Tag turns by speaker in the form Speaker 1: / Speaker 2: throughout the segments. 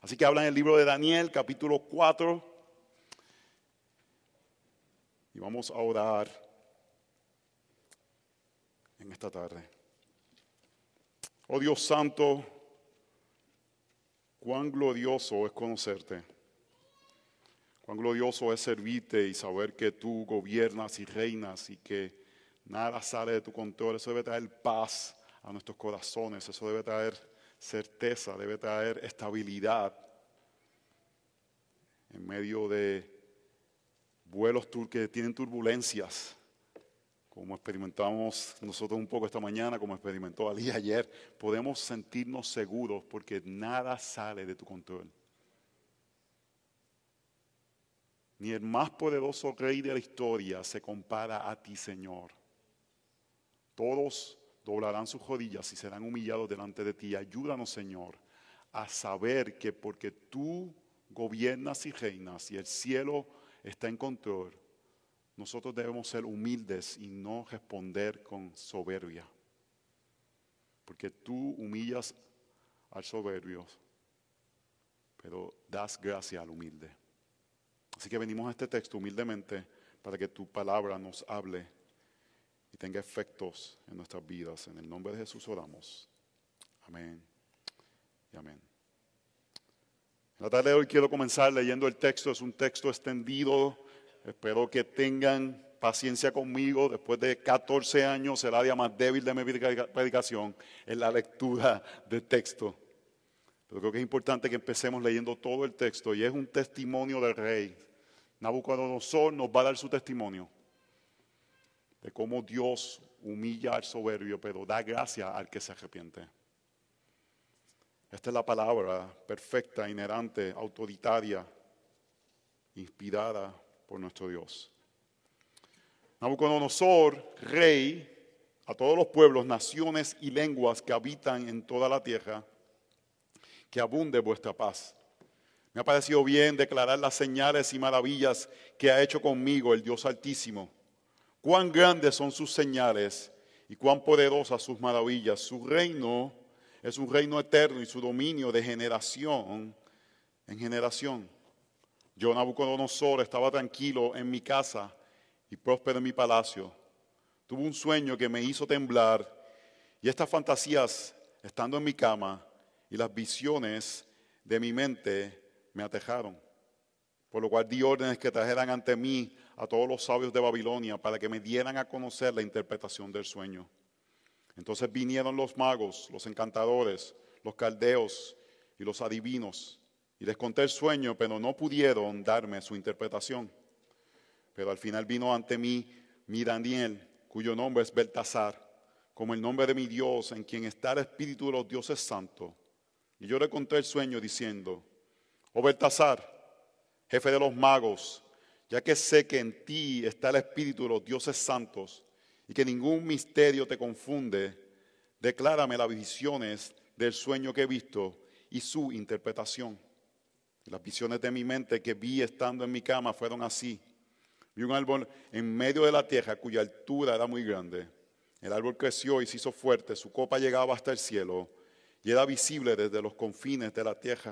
Speaker 1: Así que habla en el libro de Daniel, capítulo 4. Y vamos a orar en esta tarde. Oh Dios santo, cuán glorioso es conocerte. Cuán glorioso es servirte y saber que tú gobiernas y reinas y que nada sale de tu control. Eso debe traer paz a nuestros corazones. Eso debe traer certeza, debe traer estabilidad en medio de vuelos que tienen turbulencias, como experimentamos nosotros un poco esta mañana, como experimentó Ali ayer. Podemos sentirnos seguros porque nada sale de tu control. Ni el más poderoso rey de la historia se compara a ti, Señor. Todos doblarán sus rodillas y serán humillados delante de ti. Ayúdanos, Señor, a saber que porque tú gobiernas y reinas y el cielo está en control, nosotros debemos ser humildes y no responder con soberbia. Porque tú humillas al soberbio, pero das gracia al humilde. Así que venimos a este texto humildemente para que tu palabra nos hable y tenga efectos en nuestras vidas. En el nombre de Jesús oramos. Amén y amén. En la tarde de hoy quiero comenzar leyendo el texto. Es un texto extendido. Espero que tengan paciencia conmigo. Después de 14 años, el área más débil de mi predicación es la lectura del texto. Pero creo que es importante que empecemos leyendo todo el texto y es un testimonio del rey. Nabucodonosor nos va a dar su testimonio de cómo Dios humilla al soberbio, pero da gracia al que se arrepiente. Esta es la palabra perfecta, inerrante, autoritaria, inspirada por nuestro Dios. Nabucodonosor, rey, a todos los pueblos, naciones y lenguas que habitan en toda la tierra, que abunde vuestra paz. Me ha parecido bien declarar las señales y maravillas que ha hecho conmigo el Dios Altísimo. Cuán grandes son sus señales y cuán poderosas sus maravillas. Su reino es un reino eterno y su dominio de generación en generación. Yo, Nabucodonosor, estaba tranquilo en mi casa y próspero en mi palacio. Tuve un sueño que me hizo temblar y estas fantasías, estando en mi cama, y las visiones de mi mente me aterraron. Por lo cual di órdenes que trajeran ante mí a todos los sabios de Babilonia para que me dieran a conocer la interpretación del sueño. Entonces vinieron los magos, los encantadores, los caldeos y los adivinos. Y les conté el sueño, pero no pudieron darme su interpretación. Pero al final vino ante mí mi Daniel, cuyo nombre es Beltasar, como el nombre de mi Dios, en quien está el espíritu de los dioses santos. Y yo le conté el sueño diciendo: oh Beltasar, jefe de los magos, ya que sé que en ti está el espíritu de los dioses santos y que ningún misterio te confunde, declárame las visiones del sueño que he visto y su interpretación. Y las visiones de mi mente que vi estando en mi cama fueron así. Vi un árbol en medio de la tierra cuya altura era muy grande. El árbol creció y se hizo fuerte, su copa llegaba hasta el cielo y era visible desde los confines de la tierra.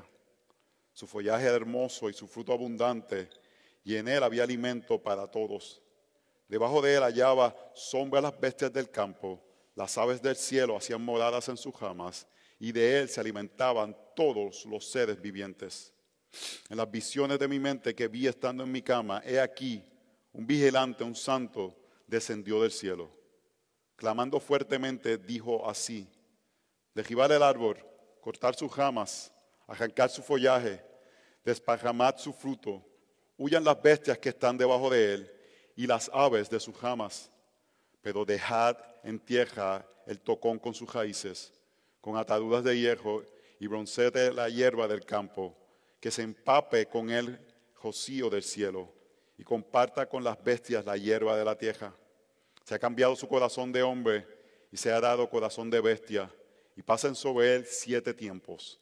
Speaker 1: Su follaje era hermoso y su fruto abundante, y en él había alimento para todos. Debajo de él hallaba sombra a las bestias del campo, las aves del cielo hacían moradas en sus ramas, y de él se alimentaban todos los seres vivientes. En las visiones de mi mente que vi estando en mi cama, he aquí, un vigilante, un santo, descendió del cielo. Clamando fuertemente, dijo así: derribar el árbol, cortar sus ramas, arrancar su follaje, desparramad su fruto, huyan las bestias que están debajo de él y las aves de sus ramas, pero dejad en tierra el tocón con sus raíces, con ataduras de hierro y broncete la hierba del campo, que se empape con el rocío del cielo y comparta con las bestias la hierba de la tierra. Se ha cambiado su corazón de hombre y se ha dado corazón de bestia, y pasen sobre él 7 tiempos.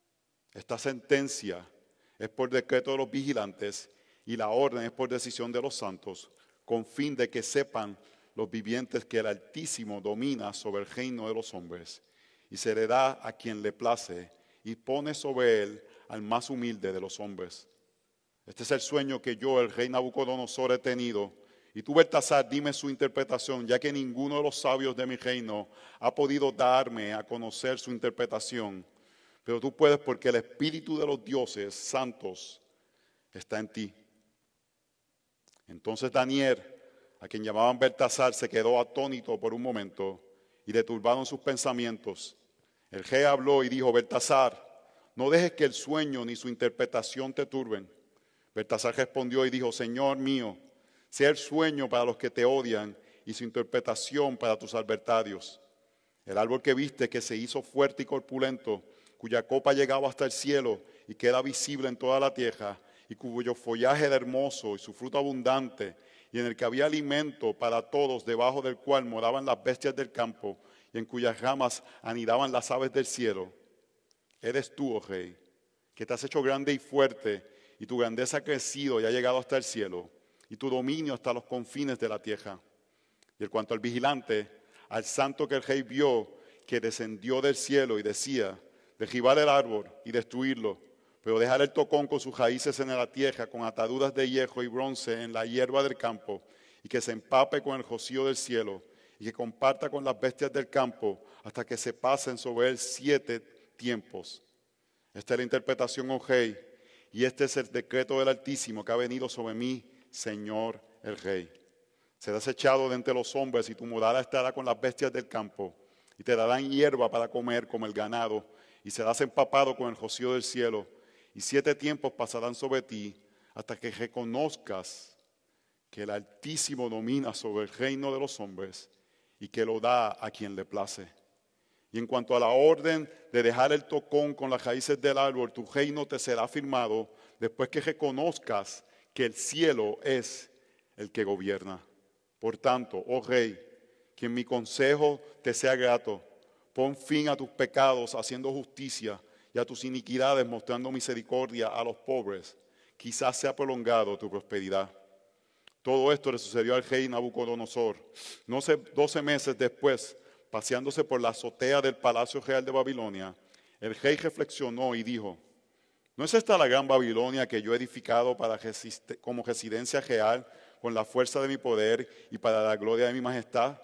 Speaker 1: Esta sentencia es por decreto de los vigilantes y la orden es por decisión de los santos, con fin de que sepan los vivientes que el Altísimo domina sobre el reino de los hombres y se le da a quien le place y pone sobre él al más humilde de los hombres. Este es el sueño que yo, el rey Nabucodonosor, he tenido. Y tú, Beltasar, dime su interpretación, ya que ninguno de los sabios de mi reino ha podido darme a conocer su interpretación. Pero tú puedes, porque el espíritu de los dioses santos está en ti. Entonces Daniel, a quien llamaban Beltasar, se quedó atónito por un momento y le turbaron sus pensamientos. El rey habló y dijo: Beltasar, no dejes que el sueño ni su interpretación te turben. Beltasar respondió y dijo: Señor mío, sea el sueño para los que te odian y su interpretación para tus adversarios. El árbol que viste, que se hizo fuerte y corpulento, cuya copa llegaba hasta el cielo y queda visible en toda la tierra, y cuyo follaje era hermoso y su fruto abundante, y en el que había alimento para todos, debajo del cual moraban las bestias del campo, y en cuyas ramas anidaban las aves del cielo. Eres tú, oh rey, que te has hecho grande y fuerte, y tu grandeza ha crecido y ha llegado hasta el cielo, y tu dominio hasta los confines de la tierra. Y en cuanto al vigilante, al santo que el rey vio, que descendió del cielo y decía: derribar el árbol y destruirlo, pero dejar el tocón con sus raíces en la tierra, con ataduras de hierro y bronce en la hierba del campo, y que se empape con el rocío del cielo, y que comparta con las bestias del campo, hasta que se pasen sobre él 7 tiempos. Esta es la interpretación, oh rey, y este es el decreto del Altísimo que ha venido sobre mí, Señor el rey. Serás echado de entre los hombres, y tu morada estará con las bestias del campo, y te darán hierba para comer como el ganado, y serás empapado con el rocío del cielo, y 7 tiempos pasarán sobre ti, hasta que reconozcas que el Altísimo domina sobre el reino de los hombres, y que lo da a quien le place. Y en cuanto a la orden de dejar el tocón con las raíces del árbol, tu reino te será firmado después que reconozcas que el cielo es el que gobierna. Por tanto, oh rey, que en mi consejo te sea grato, pon fin a tus pecados haciendo justicia, y a tus iniquidades mostrando misericordia a los pobres. Quizás sea prolongado tu prosperidad. Todo esto le sucedió al rey Nabucodonosor. No sé, 12 meses después, paseándose por la azotea del palacio real de Babilonia, el rey reflexionó y dijo: ¿no es esta la gran Babilonia que yo he edificado como residencia real, con la fuerza de mi poder y para la gloria de mi majestad?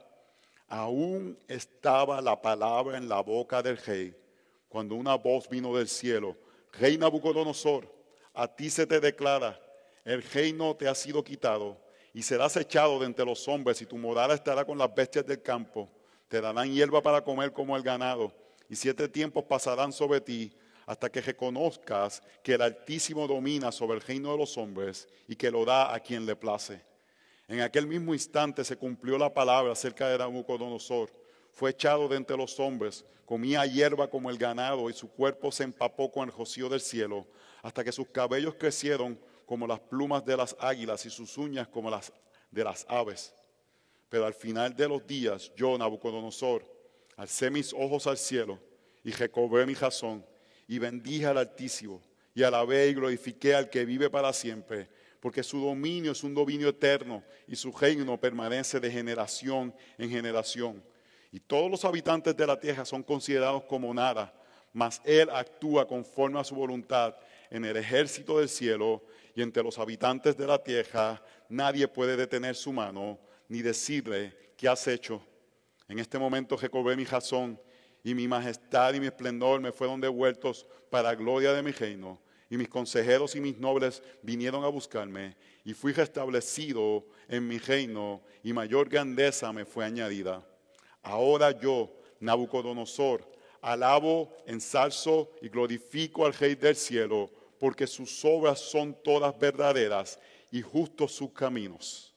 Speaker 1: Aún estaba la palabra en la boca del rey, cuando una voz vino del cielo: Rey Nabucodonosor, a ti se te declara, el reino te ha sido quitado, y serás echado de entre los hombres, y tu morada estará con las bestias del campo. Te darán hierba para comer como el ganado, y 7 tiempos pasarán sobre ti, hasta que reconozcas que el Altísimo domina sobre el reino de los hombres, y que lo da a quien le place. En aquel mismo instante se cumplió la palabra acerca de Nabucodonosor. Fue echado de entre los hombres, comía hierba como el ganado, y su cuerpo se empapó con el rocío del cielo, hasta que sus cabellos crecieron como las plumas de las águilas y sus uñas como las de las aves. Pero al final de los días, yo, Nabucodonosor, alcé mis ojos al cielo y recobré mi razón, y bendije al Altísimo, y alabé y glorifiqué al que vive para siempre, porque su dominio es un dominio eterno, y su reino permanece de generación en generación. Y todos los habitantes de la tierra son considerados como nada, mas él actúa conforme a su voluntad en el ejército del cielo, y entre los habitantes de la tierra nadie puede detener su mano, ni decirle: ¿qué has hecho? En este momento recobré mi razón, y mi majestad y mi esplendor me fueron devueltos para gloria de mi reino. Y mis consejeros y mis nobles vinieron a buscarme, y fui restablecido en mi reino, y mayor grandeza me fue añadida. Ahora yo, Nabucodonosor, alabo, ensalzo y glorifico al Rey del cielo, porque sus obras son todas verdaderas y justos sus caminos.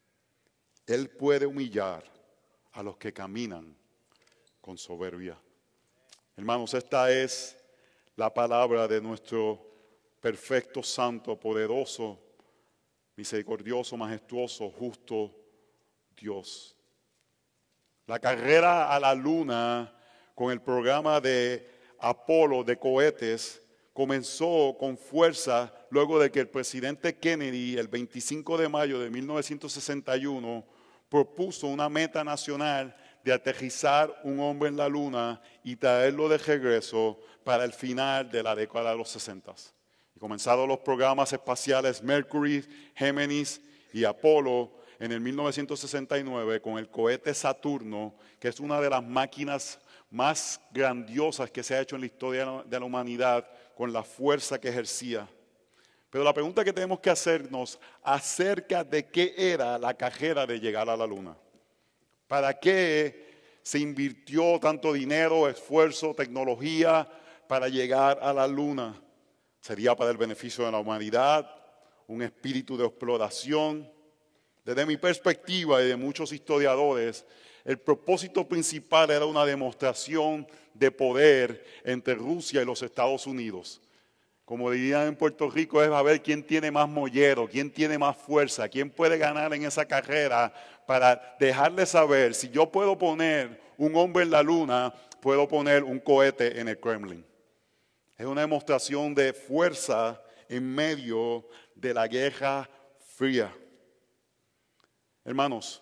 Speaker 1: Él puede humillar a los que caminan con soberbia. Hermanos, esta es la palabra de nuestro perfecto, santo, poderoso, misericordioso, majestuoso, justo Dios. La carrera a la luna con el programa de Apolo de cohetes comenzó con fuerza luego de que el presidente Kennedy, el 25 de mayo de 1961, propuso una meta nacional de aterrizar un hombre en la luna y traerlo de regreso para el final de la década de los 60. Y comenzaron los programas espaciales Mercury, Géminis y Apolo en el 1969 con el cohete Saturno, que es una de las máquinas más grandiosas que se ha hecho en la historia de la humanidad con la fuerza que ejercía. Pero la pregunta que tenemos que hacernos acerca de qué era la carrera de llegar a la luna. ¿Para qué se invirtió tanto dinero, esfuerzo, tecnología para llegar a la luna? ¿Sería para el beneficio de la humanidad? ¿Un espíritu de exploración? Desde mi perspectiva y de muchos historiadores, el propósito principal era una demostración de poder entre Rusia y los Estados Unidos. Como dirían en Puerto Rico, es a ver quién tiene más mollero, quién tiene más fuerza, quién puede ganar en esa carrera para dejarle saber, si yo puedo poner un hombre en la luna, puedo poner un cohete en el Kremlin. Es una demostración de fuerza en medio de la Guerra Fría. Hermanos,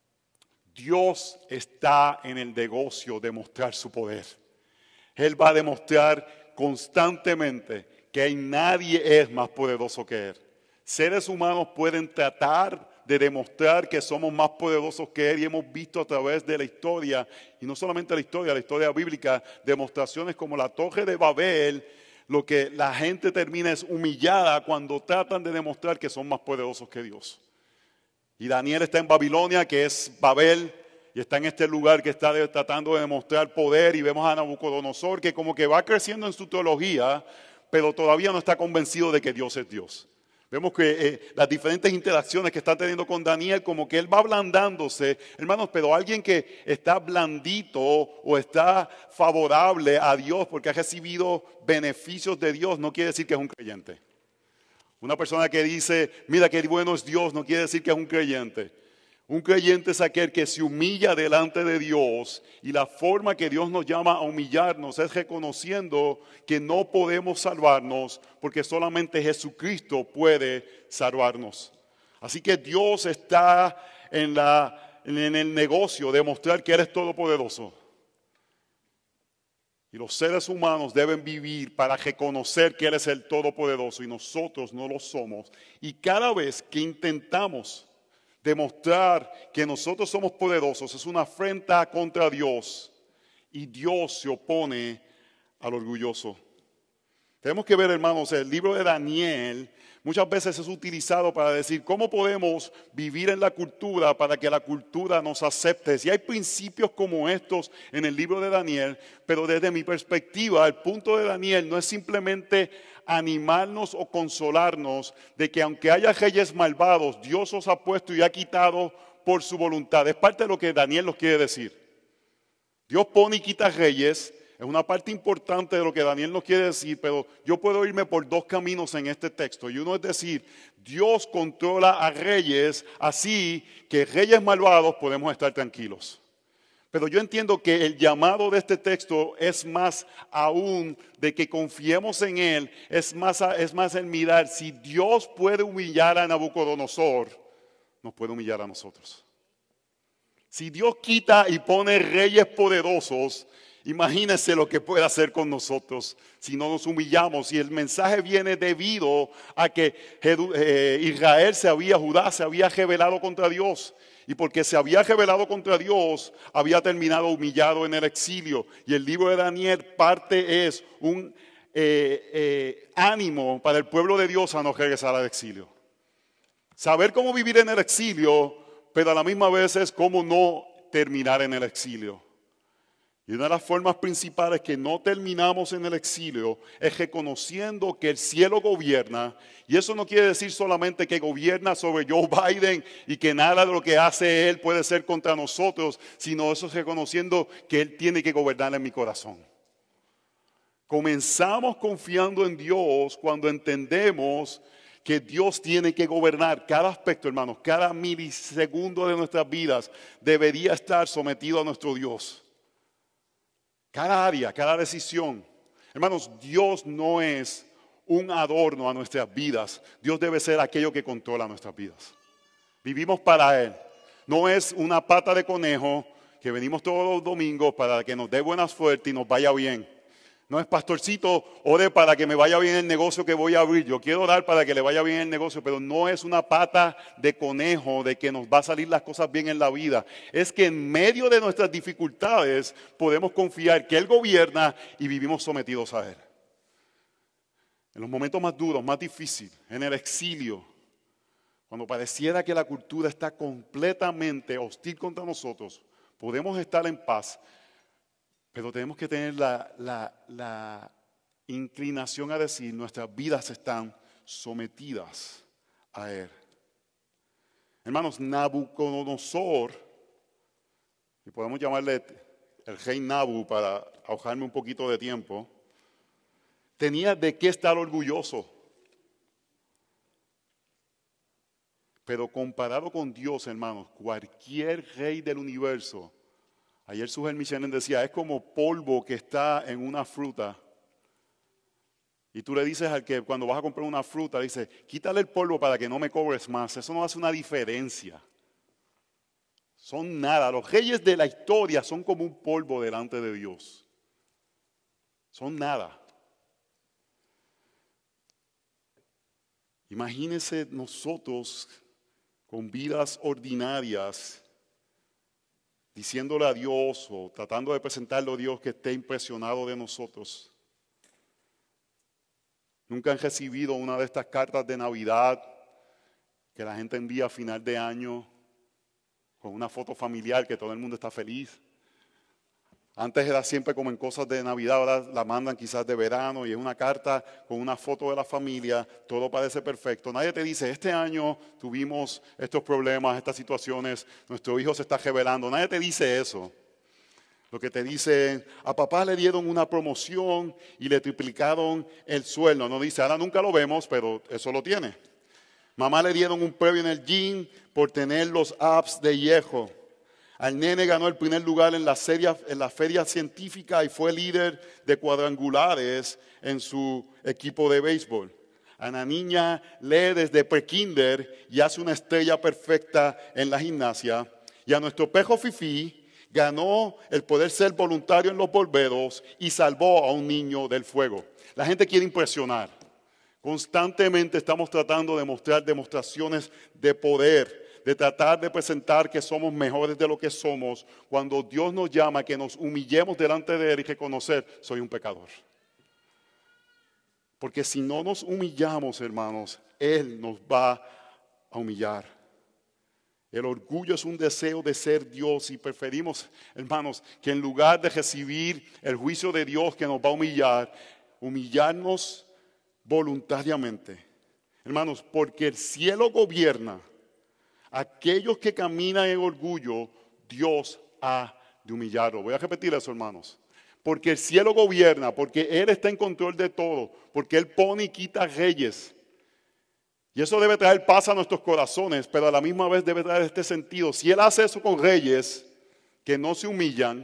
Speaker 1: Dios está en el negocio de mostrar su poder. Él va a demostrar constantemente que nadie es más poderoso que Él. Seres humanos pueden tratar de demostrar que somos más poderosos que Él y hemos visto a través de la historia, y no solamente la historia bíblica, demostraciones como la Torre de Babel. Lo que la gente termina es humillada cuando tratan de demostrar que son más poderosos que Dios. Y Daniel está en Babilonia, que es Babel, y está en este lugar que está tratando de demostrar poder, y vemos a Nabucodonosor que como que va creciendo en su teología, pero todavía no está convencido de que Dios es Dios. Vemos que las diferentes interacciones que está teniendo con Daniel, como que él va ablandándose, hermanos, pero alguien que está blandito o está favorable a Dios porque ha recibido beneficios de Dios, no quiere decir que es un creyente. Una persona que dice, mira qué bueno es Dios, no quiere decir que es un creyente. Un creyente es aquel que se humilla delante de Dios, y la forma que Dios nos llama a humillarnos es reconociendo que no podemos salvarnos porque solamente Jesucristo puede salvarnos. Así que Dios está en el negocio de mostrar que Él es todopoderoso. Y los seres humanos deben vivir para reconocer que Él es el Todopoderoso y nosotros no lo somos. Y cada vez que intentamos demostrar que nosotros somos poderosos, es una afrenta contra Dios, y Dios se opone al orgulloso. Tenemos que ver, hermanos, el libro de Daniel muchas veces es utilizado para decir cómo podemos vivir en la cultura para que la cultura nos acepte. Si hay principios como estos en el libro de Daniel, pero desde mi perspectiva, el punto de Daniel no es simplemente animarnos o consolarnos de que aunque haya reyes malvados, Dios os ha puesto y ha quitado por su voluntad. Es parte de lo que Daniel nos quiere decir. Dios pone y quita reyes. Es una parte importante de lo que Daniel nos quiere decir, pero yo puedo irme por dos caminos en este texto. Y uno es decir, Dios controla a reyes, así que reyes malvados podemos estar tranquilos. Pero yo entiendo que el llamado de este texto es más aún de que confiemos en Él, es más el mirar, si Dios puede humillar a Nabucodonosor, nos puede humillar a nosotros. Si Dios quita y pone reyes poderosos, imagínense lo que puede hacer con nosotros si no nos humillamos. Y el mensaje viene debido a que Judá se había rebelado contra Dios. Y porque se había rebelado contra Dios, había terminado humillado en el exilio. Y el libro de Daniel parte es un ánimo para el pueblo de Dios a no regresar al exilio. Saber cómo vivir en el exilio, pero a la misma vez es cómo no terminar en el exilio. Y una de las formas principales que no terminamos en el exilio es reconociendo que el cielo gobierna. Y eso no quiere decir solamente que gobierna sobre Joe Biden y que nada de lo que hace él puede ser contra nosotros, sino eso es reconociendo que Él tiene que gobernar en mi corazón. Comenzamos confiando en Dios cuando entendemos que Dios tiene que gobernar cada aspecto, hermanos. Cada milisegundo de nuestras vidas debería estar sometido a nuestro Dios. Cada área, cada decisión. Hermanos, Dios no es un adorno a nuestras vidas. Dios debe ser aquello que controla nuestras vidas. Vivimos para Él. No es una pata de conejo que venimos todos los domingos para que nos dé buena suerte y nos vaya bien. No es pastorcito, ore para que me vaya bien el negocio que voy a abrir. Yo quiero orar para que le vaya bien el negocio, pero no es una pata de conejo de que nos va a salir las cosas bien en la vida. Es que en medio de nuestras dificultades podemos confiar que Él gobierna y vivimos sometidos a Él. En los momentos más duros, más difíciles, en el exilio, cuando pareciera que la cultura está completamente hostil contra nosotros, podemos estar en paz. Pero tenemos que tener la inclinación a decir, nuestras vidas están sometidas a Él. Hermanos, Nabucodonosor, y podemos llamarle el rey Nabu para ahorrarme un poquito de tiempo, tenía de qué estar orgulloso. Pero comparado con Dios, hermanos, cualquier rey del universo, ayer Sujel Michelen decía, es como polvo que está en una fruta. Y tú le dices al que cuando vas a comprar una fruta, dice, quítale el polvo para que no me cobres más. Eso no hace una diferencia. Son nada. Los reyes de la historia son como un polvo delante de Dios. Son nada. Imagínense nosotros con vidas ordinarias, diciéndole a Dios o tratando de presentarle a Dios que esté impresionado de nosotros. Nunca han recibido una de estas cartas de Navidad que la gente envía a final de año con una foto familiar que todo el mundo está feliz. Antes era siempre como en cosas de Navidad, ahora la mandan quizás de verano y es una carta con una foto de la familia, todo parece perfecto. Nadie te dice, este año tuvimos estos problemas, estas situaciones, nuestro hijo se está rebelando. Nadie te dice eso. Lo que te dicen, a papá le dieron una promoción y le triplicaron el sueldo. No dice, ahora nunca lo vemos, pero eso lo tiene. Mamá le dieron un premio en el gym por tener los abs de hierro. Al nene ganó el primer lugar en la feria científica y fue líder de cuadrangulares en su equipo de béisbol. A la niña lee desde prekinder y hace una estrella perfecta en la gimnasia. Y a nuestro pejo Fifi ganó el poder ser voluntario en los bomberos y salvó a un niño del fuego. La gente quiere impresionar. Constantemente estamos tratando de mostrar demostraciones de poder, de tratar de presentar que somos mejores de lo que somos, cuando Dios nos llama a que nos humillemos delante de Él y reconocer, soy un pecador. Porque si no nos humillamos, hermanos, Él nos va a humillar. El orgullo es un deseo de ser Dios y preferimos, hermanos, que en lugar de recibir el juicio de Dios que nos va a humillar, humillarnos voluntariamente. Hermanos, porque el cielo gobierna. Aquellos que caminan en orgullo, Dios ha de humillarlo. Voy a repetir eso, hermanos. Porque el cielo gobierna, porque Él está en control de todo, porque Él pone y quita reyes. Y eso debe traer paz a nuestros corazones, pero a la misma vez debe traer este sentido. Si Él hace eso con reyes que no se humillan,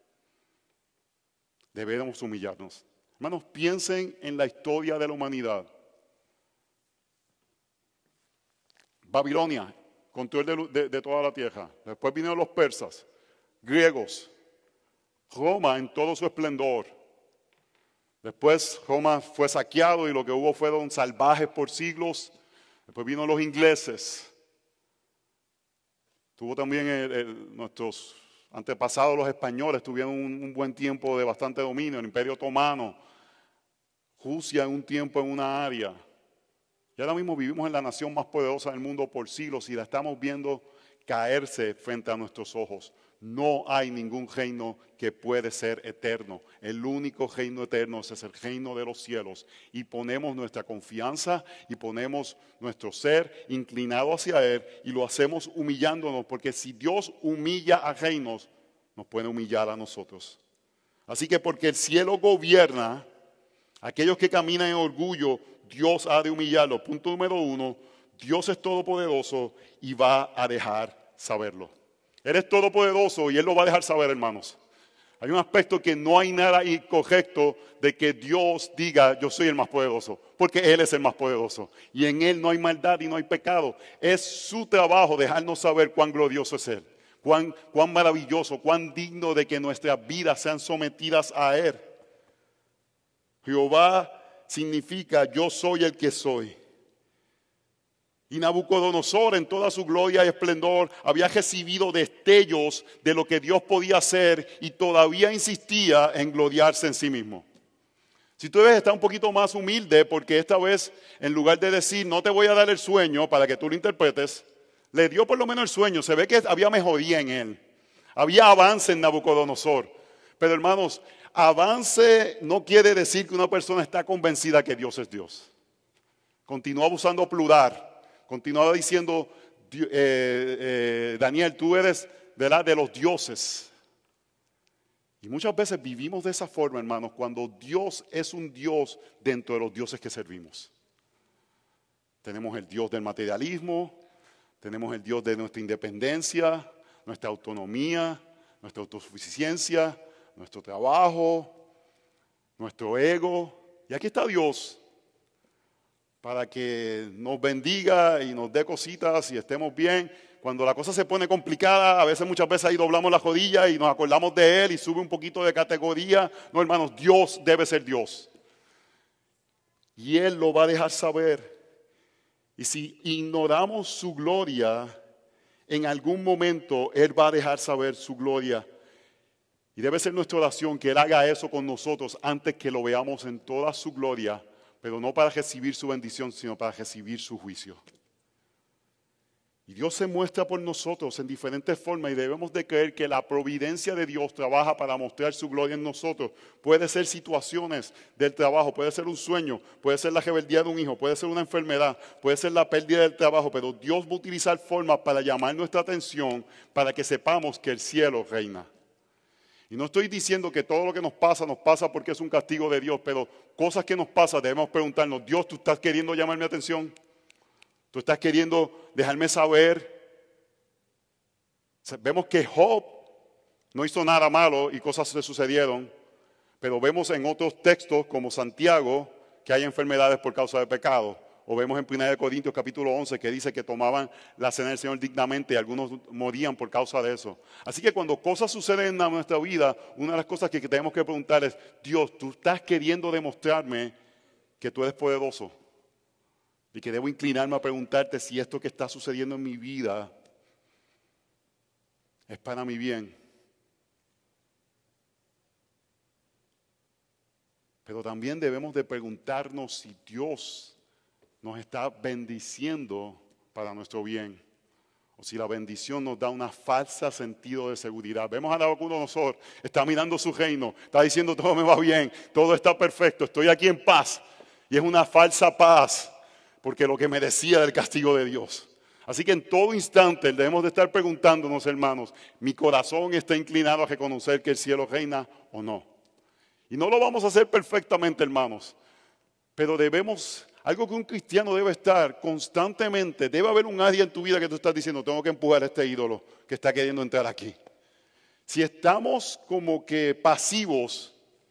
Speaker 1: debemos humillarnos. Hermanos, piensen en la historia de la humanidad. Babilonia, control de toda la tierra. Después vinieron los persas, griegos, Roma en todo su esplendor. Después Roma fue saqueado y lo que hubo fueron salvajes por siglos. Después vino los ingleses. Tuvo también nuestros antepasados, los españoles, tuvieron un buen tiempo de bastante dominio, el Imperio Otomano. Rusia en un tiempo en una área. Y ahora mismo vivimos en la nación más poderosa del mundo por siglos y la estamos viendo caerse frente a nuestros ojos. No hay ningún reino que puede ser eterno. El único reino eterno es el reino de los cielos. Y ponemos nuestra confianza y ponemos nuestro ser inclinado hacia Él y lo hacemos humillándonos, porque si Dios humilla a reinos, nos puede humillar a nosotros. Así que porque el cielo gobierna, aquellos que caminan en orgullo, Dios ha de humillarlo. Punto número 1, Dios es todopoderoso y va a dejar saberlo. Él es todopoderoso y Él lo va a dejar saber, hermanos. Hay un aspecto que no hay nada incorrecto de que Dios diga, yo soy el más poderoso, porque Él es el más poderoso. Y en Él no hay maldad y no hay pecado. Es su trabajo dejarnos saber cuán glorioso es Él. cuán maravilloso, cuán digno de que nuestras vidas sean sometidas a Él. Jehová significa yo soy el que soy. Y Nabucodonosor en toda su gloria y esplendor había recibido destellos de lo que Dios podía hacer y todavía insistía en gloriarse en sí mismo. Si tú debes estar un poquito más humilde, porque esta vez en lugar de decir no te voy a dar el sueño para que tú lo interpretes, le dio por lo menos el sueño. Se ve que había mejoría en él. Había avance en Nabucodonosor. Pero hermanos, avance no quiere decir que una persona está convencida que Dios es Dios. Continúa usando plural. Continúa diciendo, Daniel, tú eres de los dioses. Y muchas veces vivimos de esa forma, hermanos, cuando Dios es un Dios dentro de los dioses que servimos. Tenemos el Dios del materialismo, tenemos el Dios de nuestra independencia, nuestra autonomía, nuestra autosuficiencia, nuestro trabajo, nuestro ego. Y aquí está Dios para que nos bendiga y nos dé cositas y estemos bien. Cuando la cosa se pone complicada, muchas veces ahí doblamos la rodilla y nos acordamos de Él y sube un poquito de categoría. No, hermanos, Dios debe ser Dios. Y Él lo va a dejar saber. Y si ignoramos su gloria, en algún momento Él va a dejar saber su gloria. Y debe ser nuestra oración que Él haga eso con nosotros antes que lo veamos en toda su gloria, pero no para recibir su bendición, sino para recibir su juicio. Y Dios se muestra por nosotros en diferentes formas y debemos de creer que la providencia de Dios trabaja para mostrar su gloria en nosotros. Puede ser situaciones del trabajo, puede ser un sueño, puede ser la rebeldía de un hijo, puede ser una enfermedad, puede ser la pérdida del trabajo, pero Dios va a utilizar formas para llamar nuestra atención para que sepamos que el cielo reina. Y no estoy diciendo que todo lo que nos pasa porque es un castigo de Dios, pero cosas que nos pasan debemos preguntarnos, Dios, ¿tú estás queriendo llamar mi atención? ¿Tú estás queriendo dejarme saber? Vemos que Job no hizo nada malo y cosas le sucedieron, pero vemos en otros textos como Santiago que hay enfermedades por causa de pecado. O vemos en 1 Corintios capítulo 11 que dice que tomaban la cena del Señor dignamente y algunos morían por causa de eso. Así que cuando cosas suceden en nuestra vida, una de las cosas que tenemos que preguntar es, Dios, ¿tú estás queriendo demostrarme que tú eres poderoso? Y que debo inclinarme a preguntarte si esto que está sucediendo en mi vida es para mi bien. Pero también debemos de preguntarnos si Dios nos está bendiciendo para nuestro bien. O si la bendición nos da un falso sentido de seguridad. Vemos a Nabucodonosor, está mirando su reino, está diciendo todo me va bien, todo está perfecto, estoy aquí en paz. Y es una falsa paz, porque lo que merecía del castigo de Dios. Así que en todo instante debemos de estar preguntándonos, hermanos, ¿mi corazón está inclinado a reconocer que el cielo reina o no? Y no lo vamos a hacer perfectamente, hermanos, pero debemos, algo que un cristiano debe estar constantemente, debe haber un área en tu vida que tú estás diciendo, tengo que empujar a este ídolo que está queriendo entrar aquí. Si estamos como que pasivos,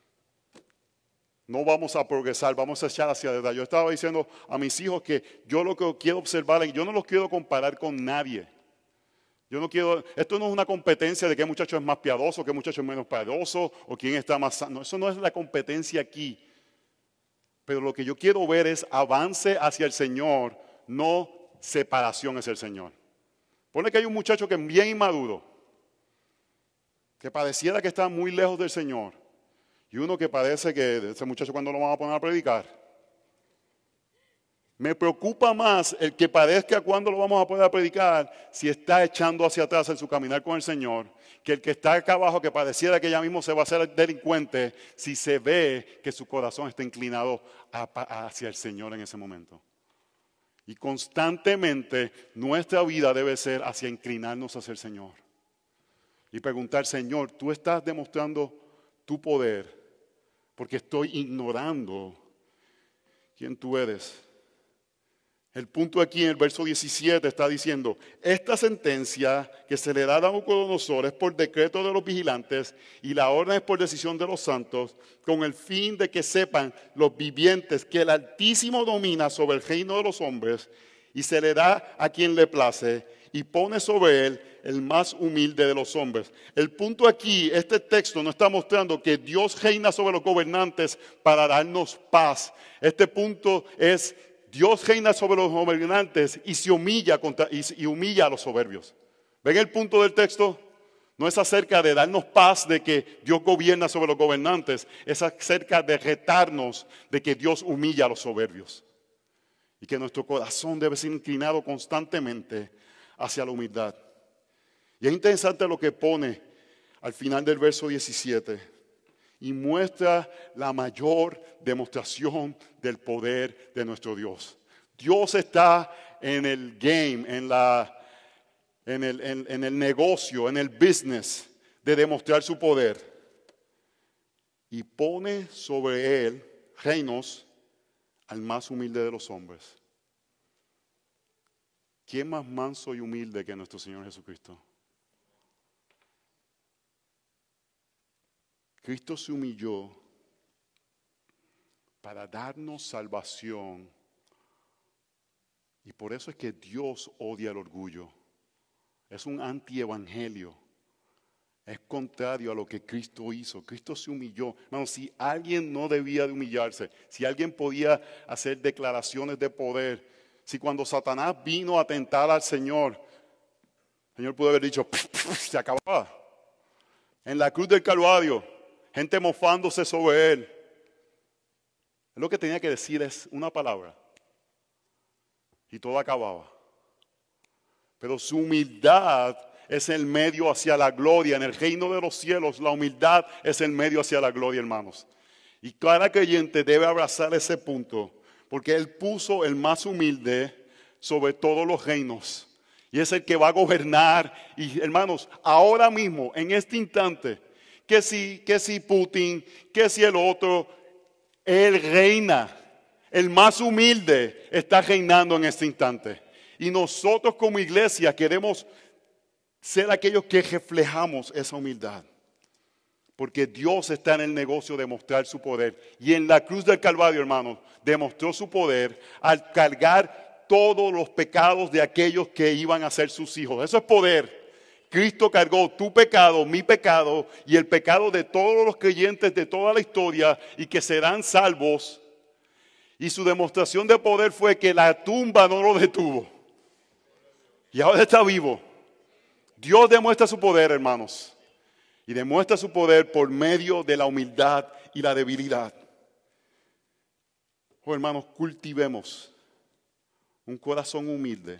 Speaker 1: no vamos a progresar, vamos a echar hacia atrás. Yo estaba diciendo a mis hijos que yo lo que quiero observar, yo no los quiero comparar con nadie. Esto no es una competencia de qué muchacho es más piadoso, qué muchacho es menos piadoso, o quién está más sano. Eso no es la competencia aquí. Pero lo que yo quiero ver es avance hacia el Señor, no separación hacia el Señor. Pone que hay un muchacho que es bien inmaduro, que pareciera que está muy lejos del Señor. Y uno que parece que ese muchacho cuando lo van a poner a predicar. Me preocupa más el que parezca cuando lo vamos a poner a predicar si está echando hacia atrás en su caminar con el Señor, que el que está acá abajo que pareciera que ya mismo se va a hacer delincuente si se ve que su corazón está inclinado hacia el Señor en ese momento. Y constantemente nuestra vida debe ser hacia inclinarnos hacia el Señor. Y preguntar, Señor, ¿tú estás demostrando tu poder? Porque estoy ignorando quién tú eres. El punto aquí en el verso 17 está diciendo, esta sentencia que se le da a Nabucodonosor es por decreto de los vigilantes y la orden es por decisión de los santos, con el fin de que sepan los vivientes que el Altísimo domina sobre el reino de los hombres y se le da a quien le place y pone sobre él el más humilde de los hombres. El punto aquí, este texto nos está mostrando que Dios reina sobre los gobernantes para darnos paz. Este punto es, Dios reina sobre los gobernantes y se humilla y humilla a los soberbios. ¿Ven el punto del texto? No es acerca de darnos paz de que Dios gobierna sobre los gobernantes, es acerca de retarnos de que Dios humilla a los soberbios. Y que nuestro corazón debe ser inclinado constantemente hacia la humildad. Y es interesante lo que pone al final del verso 17. Y muestra la mayor demostración del poder de nuestro Dios. Dios está en el game, en el negocio, en el business de demostrar su poder. Y pone sobre él reinos al más humilde de los hombres. ¿Quién más manso y humilde que nuestro Señor Jesucristo? Cristo se humilló para darnos salvación. Y por eso es que Dios odia el orgullo. Es un antievangelio. Es contrario a lo que Cristo hizo. Cristo se humilló. Hermano, si alguien no debía de humillarse, si alguien podía hacer declaraciones de poder, si cuando Satanás vino a tentar al Señor, el Señor pudo haber dicho, se acababa. En la cruz del Calvario, gente mofándose sobre él. Lo que tenía que decir es una palabra. Y todo acababa. Pero su humildad es el medio hacia la gloria. En el reino de los cielos, la humildad es el medio hacia la gloria, hermanos. Y cada creyente debe abrazar ese punto, porque Él puso el más humilde sobre todos los reinos. Y es el que va a gobernar. Y hermanos, ahora mismo, en este instante, que si Putin, que si el otro, Él reina. El más humilde está reinando en este instante. Y nosotros como iglesia queremos ser aquellos que reflejamos esa humildad. Porque Dios está en el negocio de mostrar su poder. Y en la cruz del Calvario, hermanos, demostró su poder al cargar todos los pecados de aquellos que iban a ser sus hijos. Eso es poder. Cristo cargó tu pecado, mi pecado y el pecado de todos los creyentes de toda la historia y que serán salvos. Y su demostración de poder fue que la tumba no lo detuvo. Y ahora está vivo. Dios demuestra su poder, hermanos. Y demuestra su poder por medio de la humildad y la debilidad. Oh, hermanos, cultivemos un corazón humilde.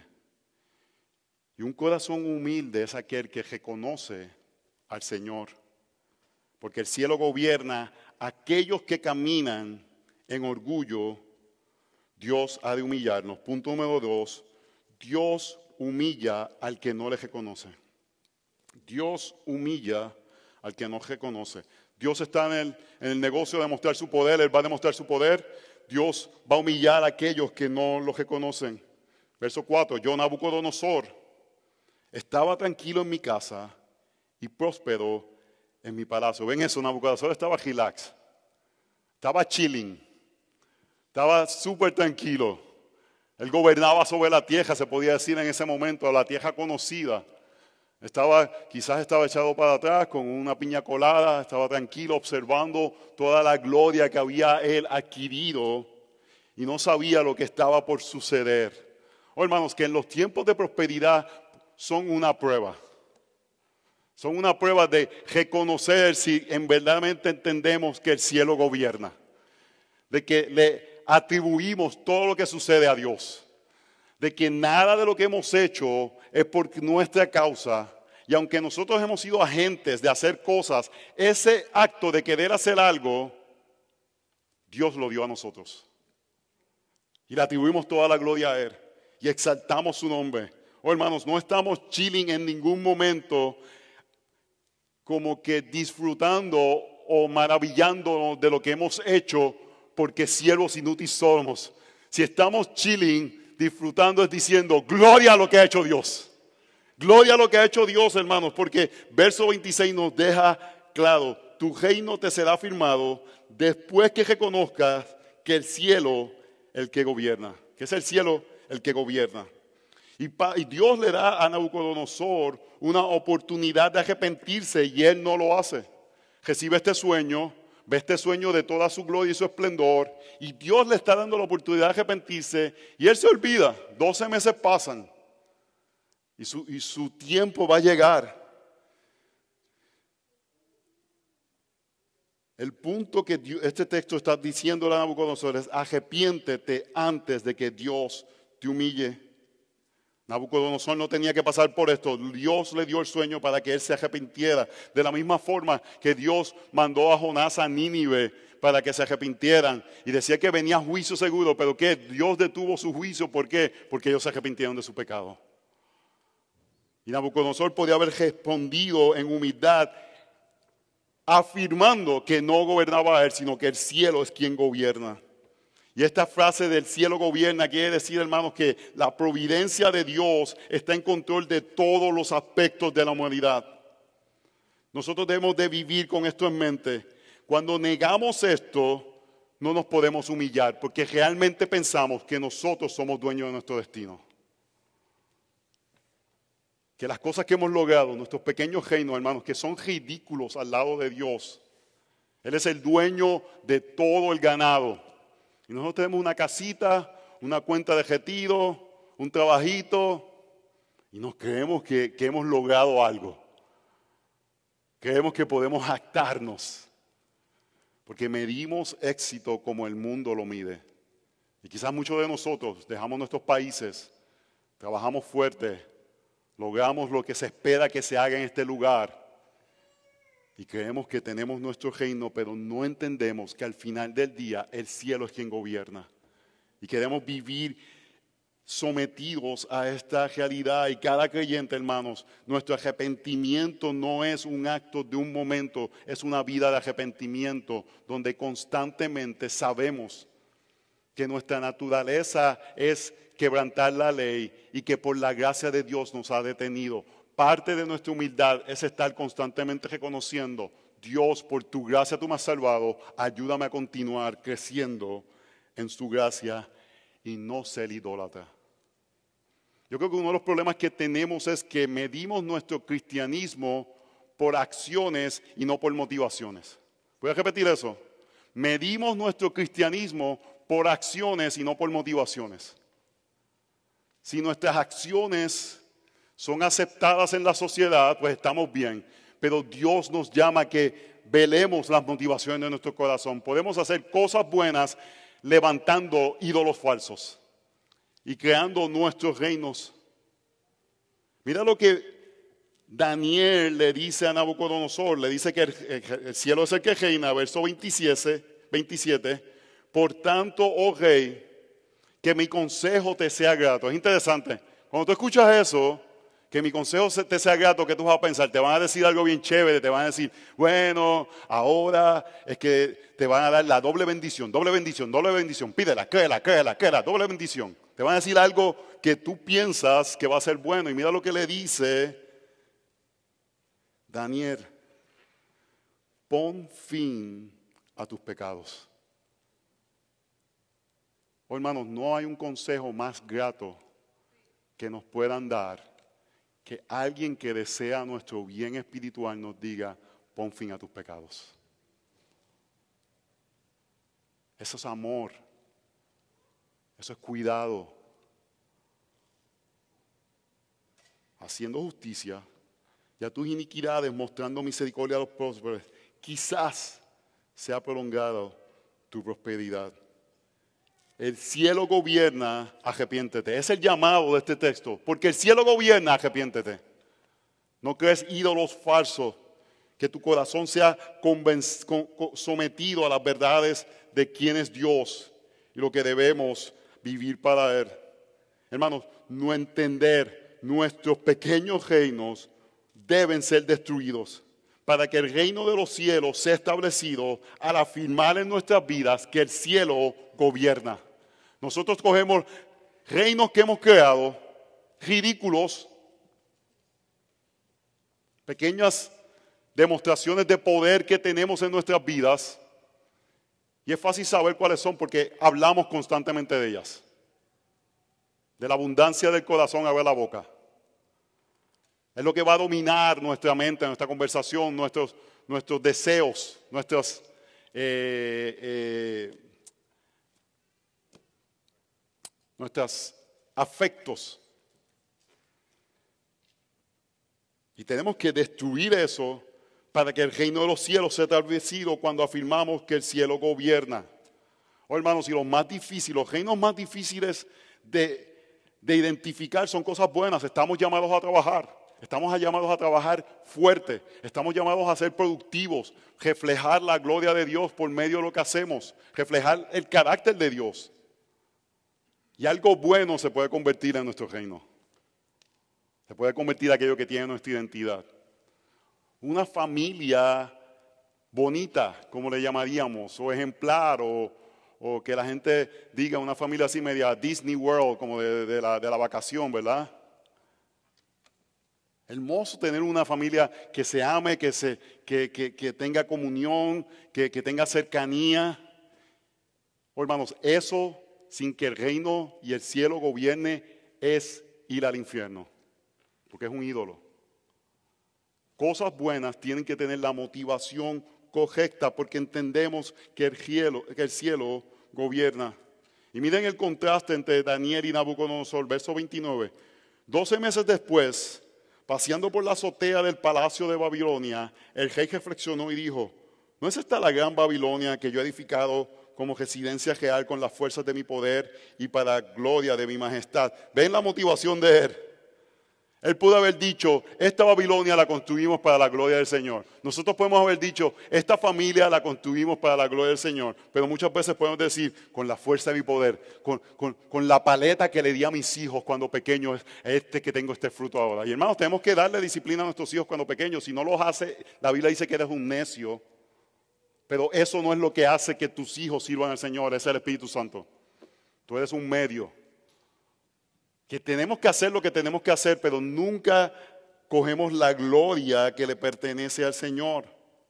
Speaker 1: Y un corazón humilde es aquel que reconoce al Señor. Porque el cielo gobierna a aquellos que caminan en orgullo. Dios ha de humillarnos. Punto número 2. Dios humilla al que no le reconoce. Dios humilla al que no reconoce. Dios está en el negocio de mostrar su poder. Él va a demostrar su poder. Dios va a humillar a aquellos que no lo reconocen. Verso 4. Yo, Nabucodonosor, estaba tranquilo en mi casa y próspero en mi palacio. ¿Ven eso? Nabucodonosor estaba relax. Estaba chilling. Estaba súper tranquilo. Él gobernaba sobre la tierra, se podía decir en ese momento, la tierra conocida. Quizás estaba echado para atrás con una piña colada, estaba tranquilo observando toda la gloria que había él adquirido y no sabía lo que estaba por suceder. Oh, hermanos, que en los tiempos de prosperidad son una prueba. Son una prueba de reconocer si en verdaderamente entendemos que el cielo gobierna. De que le atribuimos todo lo que sucede a Dios. De que nada de lo que hemos hecho es por nuestra causa. Y aunque nosotros hemos sido agentes de hacer cosas, ese acto de querer hacer algo, Dios lo dio a nosotros. Y le atribuimos toda la gloria a Él. Y exaltamos su nombre. Oh, hermanos, no estamos chilling en ningún momento como que disfrutando o maravillándonos de lo que hemos hecho porque siervos inútiles somos. Si estamos chilling, disfrutando es diciendo, gloria a lo que ha hecho Dios. Gloria a lo que ha hecho Dios, hermanos, porque verso 26 nos deja claro, tu reino te será firmado después que reconozcas que el cielo el que gobierna, que es el cielo el que gobierna. Y Dios le da a Nabucodonosor una oportunidad de arrepentirse y él no lo hace. Recibe este sueño, ve este sueño de toda su gloria y su esplendor, y Dios le está dando la oportunidad de arrepentirse y él se olvida. 12 meses pasan y su tiempo va a llegar. El punto que este texto está diciendo a Nabucodonosor es: arrepiéntete antes de que Dios te humille. Nabucodonosor no tenía que pasar por esto. Dios le dio el sueño para que él se arrepintiera. De la misma forma que Dios mandó a Jonás a Nínive para que se arrepintieran. Y decía que venía juicio seguro, pero que Dios detuvo su juicio. ¿Por qué? Porque ellos se arrepintieron de su pecado. Y Nabucodonosor podía haber respondido en humildad, afirmando que no gobernaba a él, sino que el cielo es quien gobierna. Y esta frase del cielo gobierna quiere decir, hermanos, que la providencia de Dios está en control de todos los aspectos de la humanidad. Nosotros debemos de vivir con esto en mente. Cuando negamos esto, no nos podemos humillar, porque realmente pensamos que nosotros somos dueños de nuestro destino. Que las cosas que hemos logrado, nuestros pequeños reinos, hermanos, que son ridículos al lado de Dios. Él es el dueño de todo el ganado. Y nosotros tenemos una casita, una cuenta de retiro, un trabajito, y nos creemos que hemos logrado algo. Creemos que podemos jactarnos, porque medimos éxito como el mundo lo mide. Y quizás muchos de nosotros dejamos nuestros países, trabajamos fuerte, logramos lo que se espera que se haga en este lugar, y creemos que tenemos nuestro reino, pero no entendemos que al final del día el cielo es quien gobierna. Y queremos vivir sometidos a esta realidad. Y cada creyente, hermanos, nuestro arrepentimiento no es un acto de un momento, es una vida de arrepentimiento, donde constantemente sabemos que nuestra naturaleza es quebrantar la ley y que por la gracia de Dios nos ha detenido. Parte de nuestra humildad es estar constantemente reconociendo: Dios, por tu gracia tú me has salvado, ayúdame a continuar creciendo en su gracia y no ser idólatra. Yo creo que uno de los problemas que tenemos es que medimos nuestro cristianismo por acciones y no por motivaciones. ¿Voy a repetir eso? Medimos nuestro cristianismo por acciones y no por motivaciones. Si nuestras acciones son aceptadas en la sociedad, pues estamos bien. Pero Dios nos llama a que velemos las motivaciones de nuestro corazón. Podemos hacer cosas buenas levantando ídolos falsos y creando nuestros reinos. Mira lo que Daniel le dice a Nabucodonosor. Le dice que el cielo es el que reina, verso 27. Por tanto, oh rey, que mi consejo te sea grato. Es interesante. Cuando tú escuchas eso, que mi consejo te sea grato, ¿qué tú vas a pensar? Te van a decir algo bien chévere, te van a decir: bueno, ahora es que te van a dar la doble bendición, pídela, créela, doble bendición. Te van a decir algo que tú piensas que va a ser bueno. Y mira lo que le dice Daniel: pon fin a tus pecados. Oh, hermanos, no hay un consejo más grato que nos puedan dar que alguien que desea nuestro bien espiritual nos diga: pon fin a tus pecados. Eso es amor. Eso es cuidado. Haciendo justicia y a tus iniquidades mostrando misericordia a los prósperos, quizás sea prolongado tu prosperidad. El cielo gobierna, arrepiéntete. Es el llamado de este texto. Porque el cielo gobierna, arrepiéntete. No crees ídolos falsos. Que tu corazón sea sometido a las verdades de quién es Dios y lo que debemos vivir para Él. Hermanos, no entender nuestros pequeños reinos deben ser destruidos para que el reino de los cielos sea establecido al afirmar en nuestras vidas que el cielo gobierna. Nosotros cogemos reinos que hemos creado, ridículos, pequeñas demostraciones de poder que tenemos en nuestras vidas, y es fácil saber cuáles son porque hablamos constantemente de ellas. De la abundancia del corazón abre la boca. Es lo que va a dominar nuestra mente, nuestra conversación, nuestros deseos, nuestros afectos. Y tenemos que destruir eso para que el reino de los cielos sea establecido cuando afirmamos que el cielo gobierna. Oh, hermanos, y los reinos más difíciles de identificar son cosas buenas. Estamos llamados a trabajar. Estamos llamados a trabajar fuerte. Estamos llamados a ser productivos. Reflejar la gloria de Dios por medio de lo que hacemos. Reflejar el carácter de Dios. Y algo bueno se puede convertir en nuestro reino. Se puede convertir en aquello que tiene nuestra identidad. Una familia bonita, como le llamaríamos, o ejemplar, o que la gente diga una familia así media Disney World, como de la vacación, ¿verdad? Hermoso tener una familia que se ame, que tenga comunión, que tenga cercanía. Oh, hermanos, eso sin que el reino y el cielo gobierne es ir al infierno, porque es un ídolo. Cosas buenas tienen que tener la motivación correcta porque entendemos que el cielo gobierna. Y miren el contraste entre Daniel y Nabucodonosor, verso 29. 12 meses después, paseando por la azotea del palacio de Babilonia, el rey reflexionó y dijo: ¿no es esta la gran Babilonia que yo he edificado como residencia real con las fuerzas de mi poder y para gloria de mi majestad? ¿Ven la motivación de él? Él pudo haber dicho: esta Babilonia la construimos para la gloria del Señor. Nosotros podemos haber dicho: esta familia la construimos para la gloria del Señor. Pero muchas veces podemos decir: con la fuerza de mi poder, con la paleta que le di a mis hijos cuando pequeños, que tengo este fruto ahora. Y hermanos, tenemos que darle disciplina a nuestros hijos cuando pequeños. Si no los hace, la Biblia dice que eres un necio. Pero eso no es lo que hace que tus hijos sirvan al Señor, es el Espíritu Santo. Tú eres un medio. Que tenemos que hacer lo que tenemos que hacer, pero nunca cogemos la gloria que le pertenece al Señor.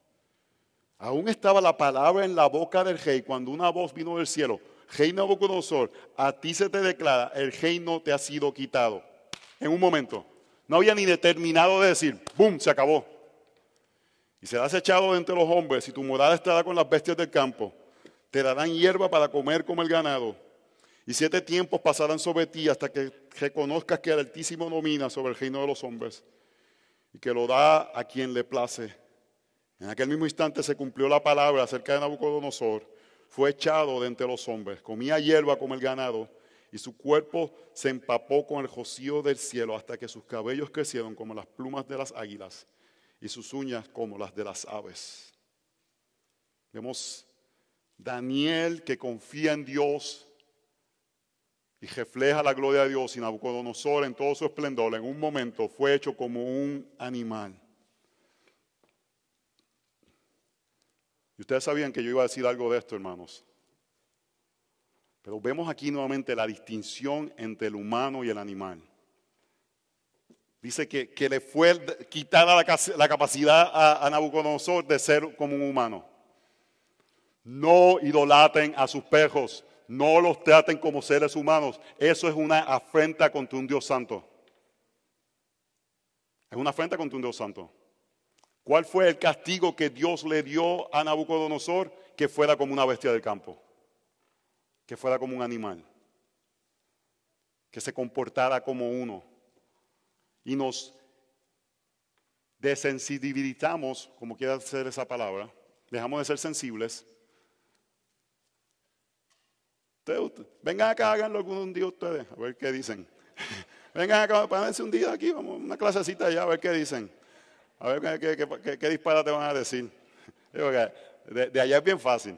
Speaker 1: Aún estaba la palabra en la boca del rey cuando una voz vino del cielo: Rey Nabucodonosor, a ti se te declara, el reino te ha sido quitado. En un momento. No había ni determinado de decir, ¡bum!, se acabó. Y serás echado de entre los hombres y tu morada estará con las bestias del campo. Te darán hierba para comer como el ganado. Y 7 tiempos pasarán sobre ti hasta que reconozcas que el Altísimo domina sobre el reino de los hombres y que lo da a quien le place. En aquel mismo instante se cumplió la palabra acerca de Nabucodonosor. Fue echado de entre los hombres, comía hierba como el ganado y su cuerpo se empapó con el rocío del cielo hasta que sus cabellos crecieron como las plumas de las águilas y sus uñas como las de las aves. Vemos Daniel que confía en Dios y refleja la gloria de Dios, y Nabucodonosor en todo su esplendor en un momento fue hecho como un animal. Y ustedes sabían que yo iba a decir algo de esto, hermanos. Pero vemos aquí nuevamente la distinción entre el humano y el animal. Dice que le fue quitada la capacidad a Nabucodonosor de ser como un humano. No idolatren a sus perros. No los traten como seres humanos. Eso es una afrenta contra un Dios santo. Es una afrenta contra un Dios santo. ¿Cuál fue el castigo que Dios le dio a Nabucodonosor? Que fuera como una bestia del campo. Que fuera como un animal. Que se comportara como uno. Y nos desensibilizamos, como quiera ser esa palabra. Dejamos de ser sensibles. Vengan acá, háganlo algún día ustedes, a ver qué dicen. Vengan acá, párense un día aquí, vamos una clasecita allá, a ver qué dicen. A ver qué disparate van a decir. Digo que de allá es bien fácil.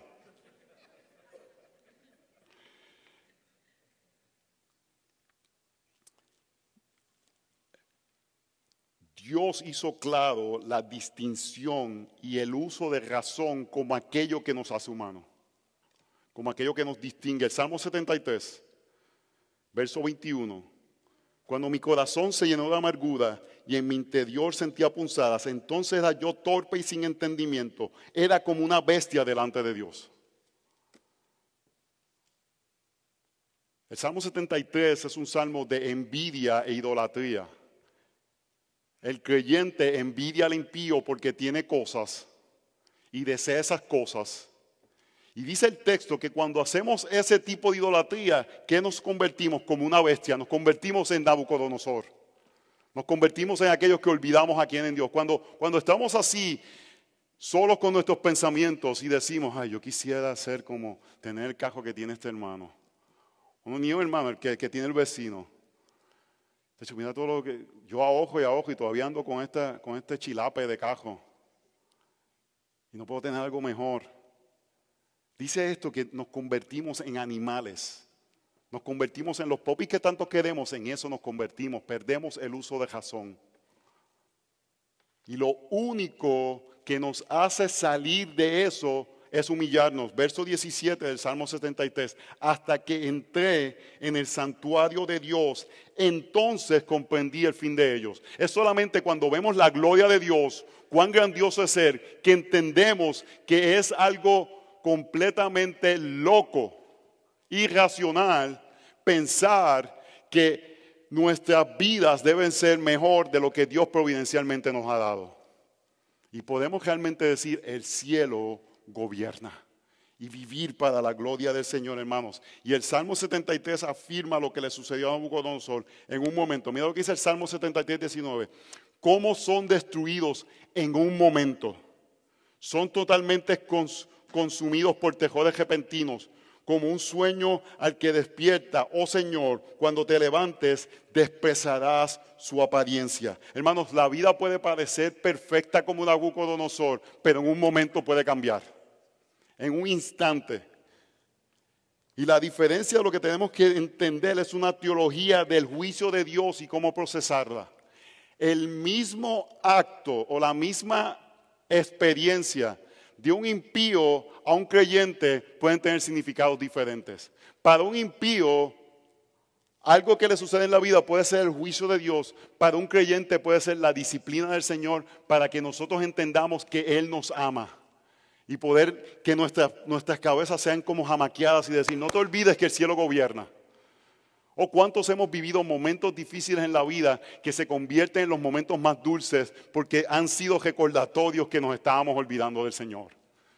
Speaker 1: Dios hizo claro la distinción y el uso de razón como aquello que nos hace humanos. Como aquello que nos distingue. El Salmo 73, verso 21. Cuando mi corazón se llenó de amargura y en mi interior sentía punzadas, entonces era yo torpe y sin entendimiento. Era como una bestia delante de Dios. El Salmo 73 es un salmo de envidia e idolatría. El creyente envidia al impío porque tiene cosas y desea esas cosas. Y dice el texto que cuando hacemos ese tipo de idolatría, ¿qué nos convertimos? Como una bestia, nos convertimos en Nabucodonosor. Nos convertimos en aquellos que olvidamos a quién en Dios. Cuando estamos así, solos con nuestros pensamientos y decimos, ay, yo quisiera ser como tener el cajo que tiene este hermano. Un niño hermano, el que tiene el vecino. De hecho, mira todo lo que yo a ojo y todavía ando con este chilape de cajo. Y no puedo tener algo mejor. Dice esto que nos convertimos en animales. Nos convertimos en los popis que tanto queremos, en eso nos convertimos. Perdemos el uso de razón. Y lo único que nos hace salir de eso es humillarnos. Verso 17 del Salmo 73. Hasta que entré en el santuario de Dios, entonces comprendí el fin de ellos. Es solamente cuando vemos la gloria de Dios, cuán grandioso es ser, que entendemos que es algo completamente loco, irracional, pensar que nuestras vidas deben ser mejor de lo que Dios providencialmente nos ha dado. Y podemos realmente decir, el cielo gobierna. Y vivir para la gloria del Señor, hermanos. Y el Salmo 73 afirma lo que le sucedió a Nabucodonosor en un momento. Mira lo que dice el Salmo 73, 19. Cómo son destruidos en un momento. Son totalmente consumidos por terrores repentinos, como un sueño al que despierta, oh Señor, cuando te levantes, despreciarás su apariencia. Hermanos, la vida puede parecer perfecta como Nabucodonosor, pero en un momento puede cambiar, en un instante. Y la diferencia de lo que tenemos que entender es una teología del juicio de Dios y cómo procesarla. El mismo acto o la misma experiencia de un impío a un creyente pueden tener significados diferentes. Para un impío, algo que le sucede en la vida puede ser el juicio de Dios. Para un creyente puede ser la disciplina del Señor para que nosotros entendamos que Él nos ama. Y poder que nuestras cabezas sean como jamaqueadas y decir, no te olvides que el cielo gobierna. O cuántos hemos vivido momentos difíciles en la vida que se convierten en los momentos más dulces porque han sido recordatorios que nos estábamos olvidando del Señor.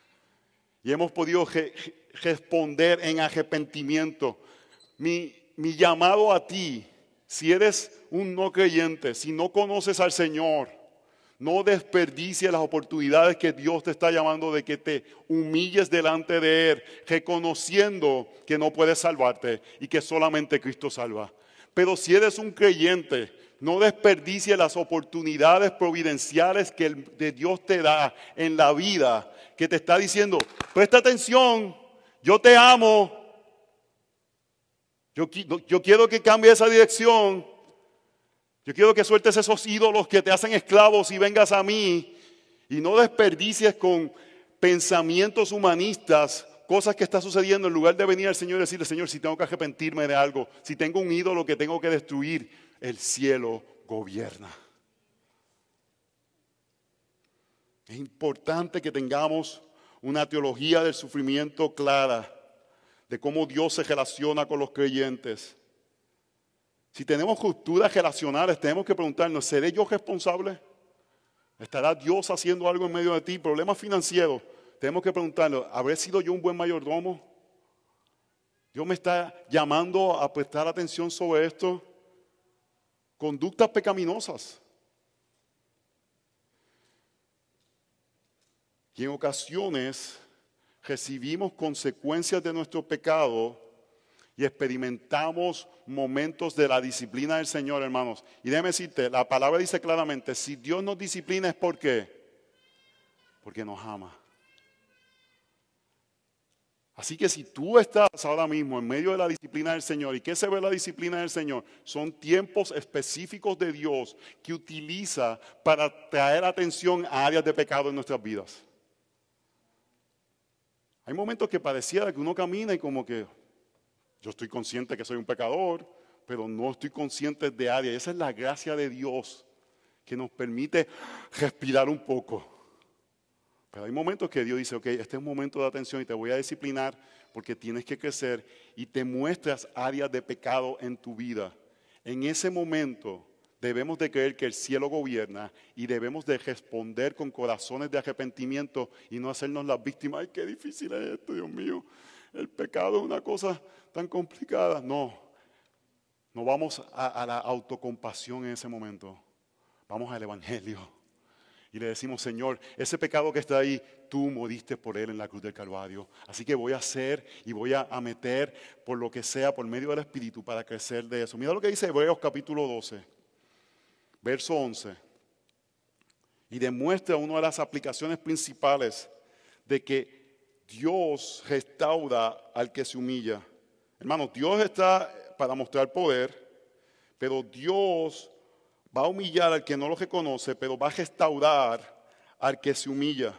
Speaker 1: Y hemos podido responder en arrepentimiento. Mi llamado a ti, si eres un no creyente, si no conoces al Señor, no desperdicies las oportunidades que Dios te está llamando de que te humilles delante de Él, reconociendo que no puedes salvarte y que solamente Cristo salva. Pero si eres un creyente, no desperdicies las oportunidades providenciales que de Dios te da en la vida, que te está diciendo, presta atención, yo te amo, yo quiero que cambie esa dirección. Yo quiero que sueltes esos ídolos que te hacen esclavos y vengas a mí y no desperdicies con pensamientos humanistas cosas que están sucediendo en lugar de venir al Señor y decirle, Señor, si tengo que arrepentirme de algo, si tengo un ídolo que tengo que destruir, el cielo gobierna. Es importante que tengamos una teología del sufrimiento clara, de cómo Dios se relaciona con los creyentes. Si tenemos rupturas relacionales, tenemos que preguntarnos, ¿seré yo responsable? ¿Estará Dios haciendo algo en medio de ti? Problemas financieros, tenemos que preguntarnos, ¿habré sido yo un buen mayordomo? ¿Dios me está llamando a prestar atención sobre esto? Conductas pecaminosas. Y en ocasiones recibimos consecuencias de nuestro pecado y experimentamos momentos de la disciplina del Señor, hermanos. Y déjame decirte, la palabra dice claramente, si Dios nos disciplina es ¿por qué? Porque nos ama. Así que si tú estás ahora mismo en medio de la disciplina del Señor, ¿y qué se ve la disciplina del Señor? Son tiempos específicos de Dios que utiliza para traer atención a áreas de pecado en nuestras vidas. Hay momentos que pareciera que uno camina y como que yo estoy consciente que soy un pecador, pero no estoy consciente de áreas. Esa es la gracia de Dios que nos permite respirar un poco. Pero hay momentos que Dios dice, ok, este es un momento de atención y te voy a disciplinar porque tienes que crecer y te muestras áreas de pecado en tu vida. En ese momento debemos de creer que el cielo gobierna y debemos de responder con corazones de arrepentimiento y no hacernos las víctimas. Ay, qué difícil es esto, Dios mío. El pecado es una cosa tan complicada. No vamos a la autocompasión en ese momento. Vamos al Evangelio. Y le decimos, Señor, ese pecado que está ahí, tú moriste por él en la cruz del Calvario. Así que voy a hacer y voy a meter por lo que sea, por medio del Espíritu, para crecer de eso. Mira lo que dice Hebreos capítulo 12, verso 11. Y demuestra una de las aplicaciones principales de que Dios restaura al que se humilla. Hermanos, Dios está para mostrar poder, pero Dios va a humillar al que no lo reconoce, pero va a restaurar al que se humilla.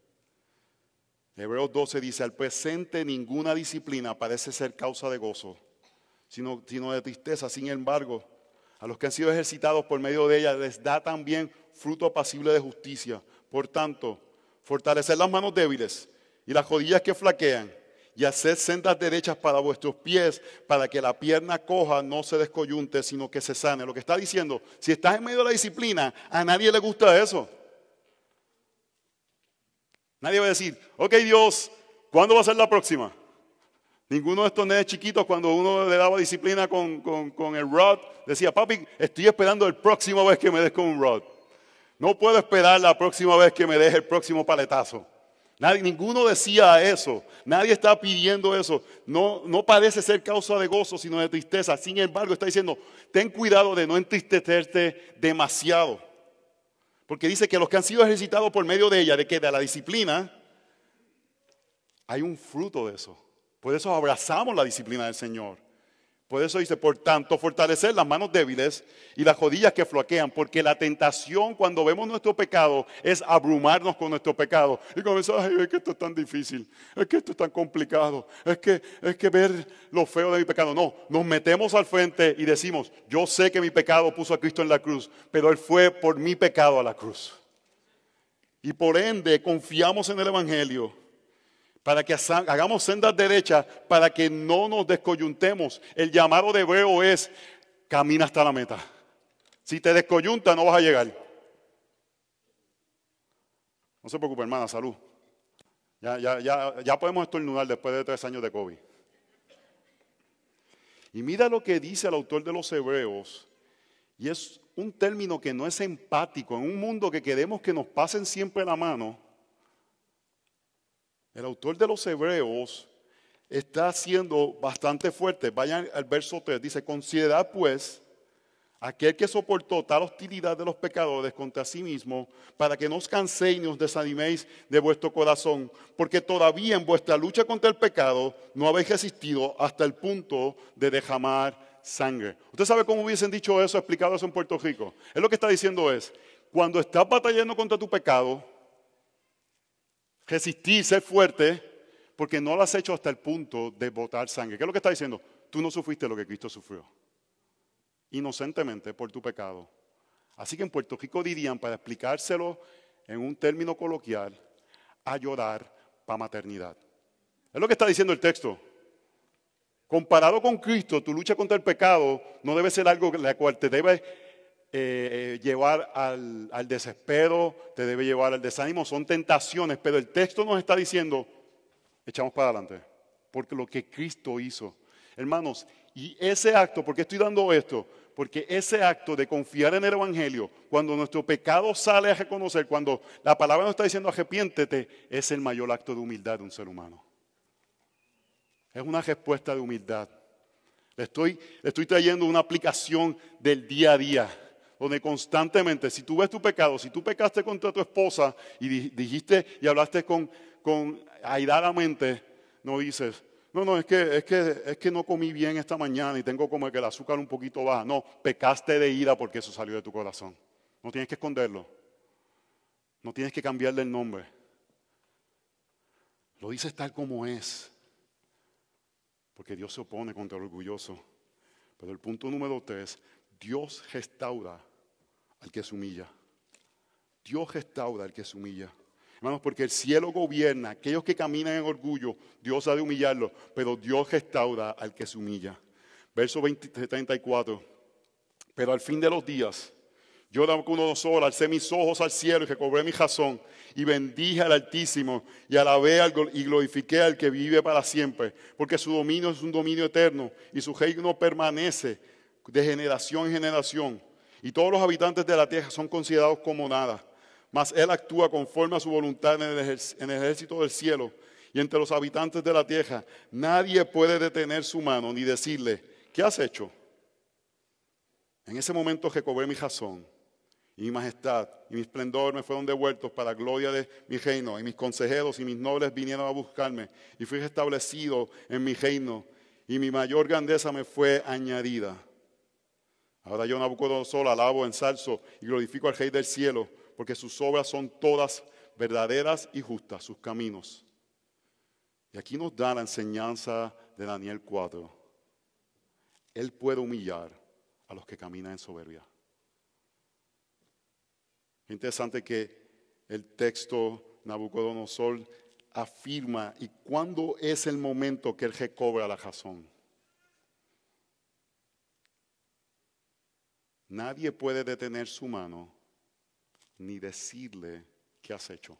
Speaker 1: Hebreos 12 dice, al presente ninguna disciplina parece ser causa de gozo, sino de tristeza. Sin embargo, a los que han sido ejercitados por medio de ella les da también fruto apacible de justicia. Por tanto, fortalecer las manos débiles y las rodillas que flaquean, y hacer sendas derechas para vuestros pies, para que la pierna coja no se descoyunte, sino que se sane. Lo que está diciendo, si estás en medio de la disciplina, a nadie le gusta eso. Nadie va a decir, ok Dios, ¿cuándo va a ser la próxima? Ninguno de estos nenes chiquitos, cuando uno le daba disciplina con el rod, decía, papi, estoy esperando la próxima vez que me des con un rod. No puedo esperar la próxima vez que me des el próximo paletazo. Ninguno decía eso, nadie está pidiendo eso. No parece ser causa de gozo, sino de tristeza. Sin embargo, está diciendo, ten cuidado de no entristecerte demasiado. Porque dice que los que han sido ejercitados por medio de ella, de la disciplina, hay un fruto de eso. Por eso abrazamos la disciplina del Señor. Por eso dice, por tanto, fortalecer las manos débiles y las rodillas que flaquean, porque la tentación cuando vemos nuestro pecado es abrumarnos con nuestro pecado. Y comenzamos, ay, es que esto es tan difícil, es que esto es tan complicado, es que ver lo feo de mi pecado. No, nos metemos al frente y decimos, yo sé que mi pecado puso a Cristo en la cruz, pero Él fue por mi pecado a la cruz. Y por ende confiamos en el Evangelio. Para que hagamos sendas derechas, para que no nos descoyuntemos. El llamado de Hebreo es, camina hasta la meta. Si te descoyuntas no vas a llegar. No se preocupe, hermana, salud. Ya podemos estornudar después de 3 años de COVID. Y mira lo que dice el autor de los Hebreos. Y es un término que no es empático. En un mundo que queremos que nos pasen siempre la mano, el autor de los Hebreos está siendo bastante fuerte. Vayan al verso 3. Dice, considerad pues aquel que soportó tal hostilidad de los pecadores contra sí mismo, para que no os canséis ni os desaniméis de vuestro corazón, porque todavía en vuestra lucha contra el pecado no habéis resistido hasta el punto de derramar sangre. ¿Usted sabe cómo hubiesen dicho eso, explicado eso en Puerto Rico? Él lo que está diciendo es, cuando estás batallando contra tu pecado, resistir, ser fuerte, porque no lo has hecho hasta el punto de botar sangre. ¿Qué es lo que está diciendo? Tú no sufriste lo que Cristo sufrió. Inocentemente por tu pecado. Así que en Puerto Rico dirían, para explicárselo en un término coloquial, a llorar para maternidad. Es lo que está diciendo el texto. Comparado con Cristo, tu lucha contra el pecado no debe ser algo la cual te debe llevar al desespero, te debe llevar al desánimo. Son tentaciones, pero el texto nos está diciendo, echamos para adelante, porque lo que Cristo hizo. Hermanos, y ese acto, ¿por qué estoy dando esto? Porque ese acto de confiar en el Evangelio, cuando nuestro pecado sale a reconocer, cuando la palabra nos está diciendo arrepiéntete, es el mayor acto de humildad de un ser humano. Es una respuesta de humildad. Le estoy trayendo una aplicación del día a día, donde constantemente, si tú ves tu pecado, si tú pecaste contra tu esposa y dijiste y hablaste con airadamente, no dices, no, es que no comí bien esta mañana y tengo como que el azúcar un poquito baja. No, pecaste de ira porque eso salió de tu corazón. No tienes que esconderlo. No tienes que cambiarle el nombre. Lo dices tal como es. Porque Dios se opone contra el orgulloso. Pero el punto número 3, Dios restaura al que se humilla. Dios restaura al que se humilla. Hermanos, porque el cielo gobierna. Aquellos que caminan en orgullo, Dios ha de humillarlos, pero Dios restaura al que se humilla. Verso 34. Pero al fin de los días, yo, Nabucodonosor, alcé mis ojos al cielo y recobré mi razón y bendije al Altísimo y alabé y glorifiqué al que vive para siempre, porque su dominio es un dominio eterno y su reino permanece de generación en generación. Y todos los habitantes de la tierra son considerados como nada, mas él actúa conforme a su voluntad en el ejército del cielo y entre los habitantes de la tierra. Nadie puede detener su mano ni decirle, ¿qué has hecho? En ese momento recobré mi razón y mi majestad y mi esplendor me fueron devueltos para la gloria de mi reino. Y mis consejeros y mis nobles vinieron a buscarme y fui restablecido en mi reino y mi mayor grandeza me fue añadida. Ahora yo, Nabucodonosor, alabo, ensalzo y glorifico al Rey del cielo, porque sus obras son todas verdaderas y justas, sus caminos. Y aquí nos da la enseñanza de Daniel 4. Él puede humillar a los que caminan en soberbia. Es interesante que el texto Nabucodonosor afirma y cuándo es el momento que él recobra la razón. Nadie puede detener su mano ni decirle qué has hecho.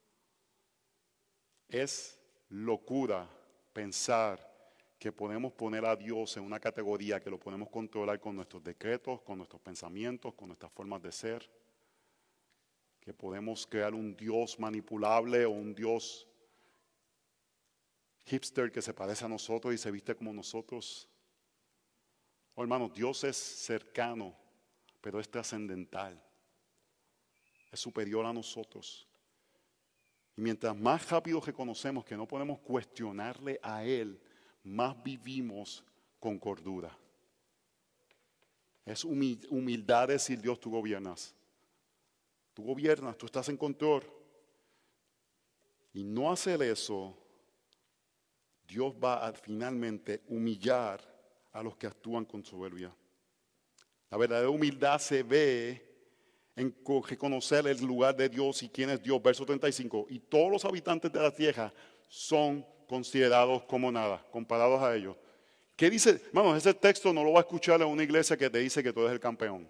Speaker 1: Es locura pensar que podemos poner a Dios en una categoría que lo podemos controlar con nuestros decretos, con nuestros pensamientos, con nuestras formas de ser. Que podemos crear un Dios manipulable o un Dios hipster que se parece a nosotros y se viste como nosotros. Oh, hermanos, Dios es cercano, pero es trascendental. Es superior a nosotros. Y mientras más rápido reconocemos que no podemos cuestionarle a Él, más vivimos con cordura. Es humildad decir, Dios, tú gobiernas. Tú gobiernas, tú estás en control. Y no hacer eso, Dios va a finalmente humillar a los que actúan con soberbia. La verdadera humildad se ve en reconocer el lugar de Dios y quién es Dios. Verso 35. Y todos los habitantes de la tierra son considerados como nada, comparados a ellos. ¿Qué dice? Bueno, ese texto no lo va a escuchar en una iglesia que te dice que tú eres el campeón.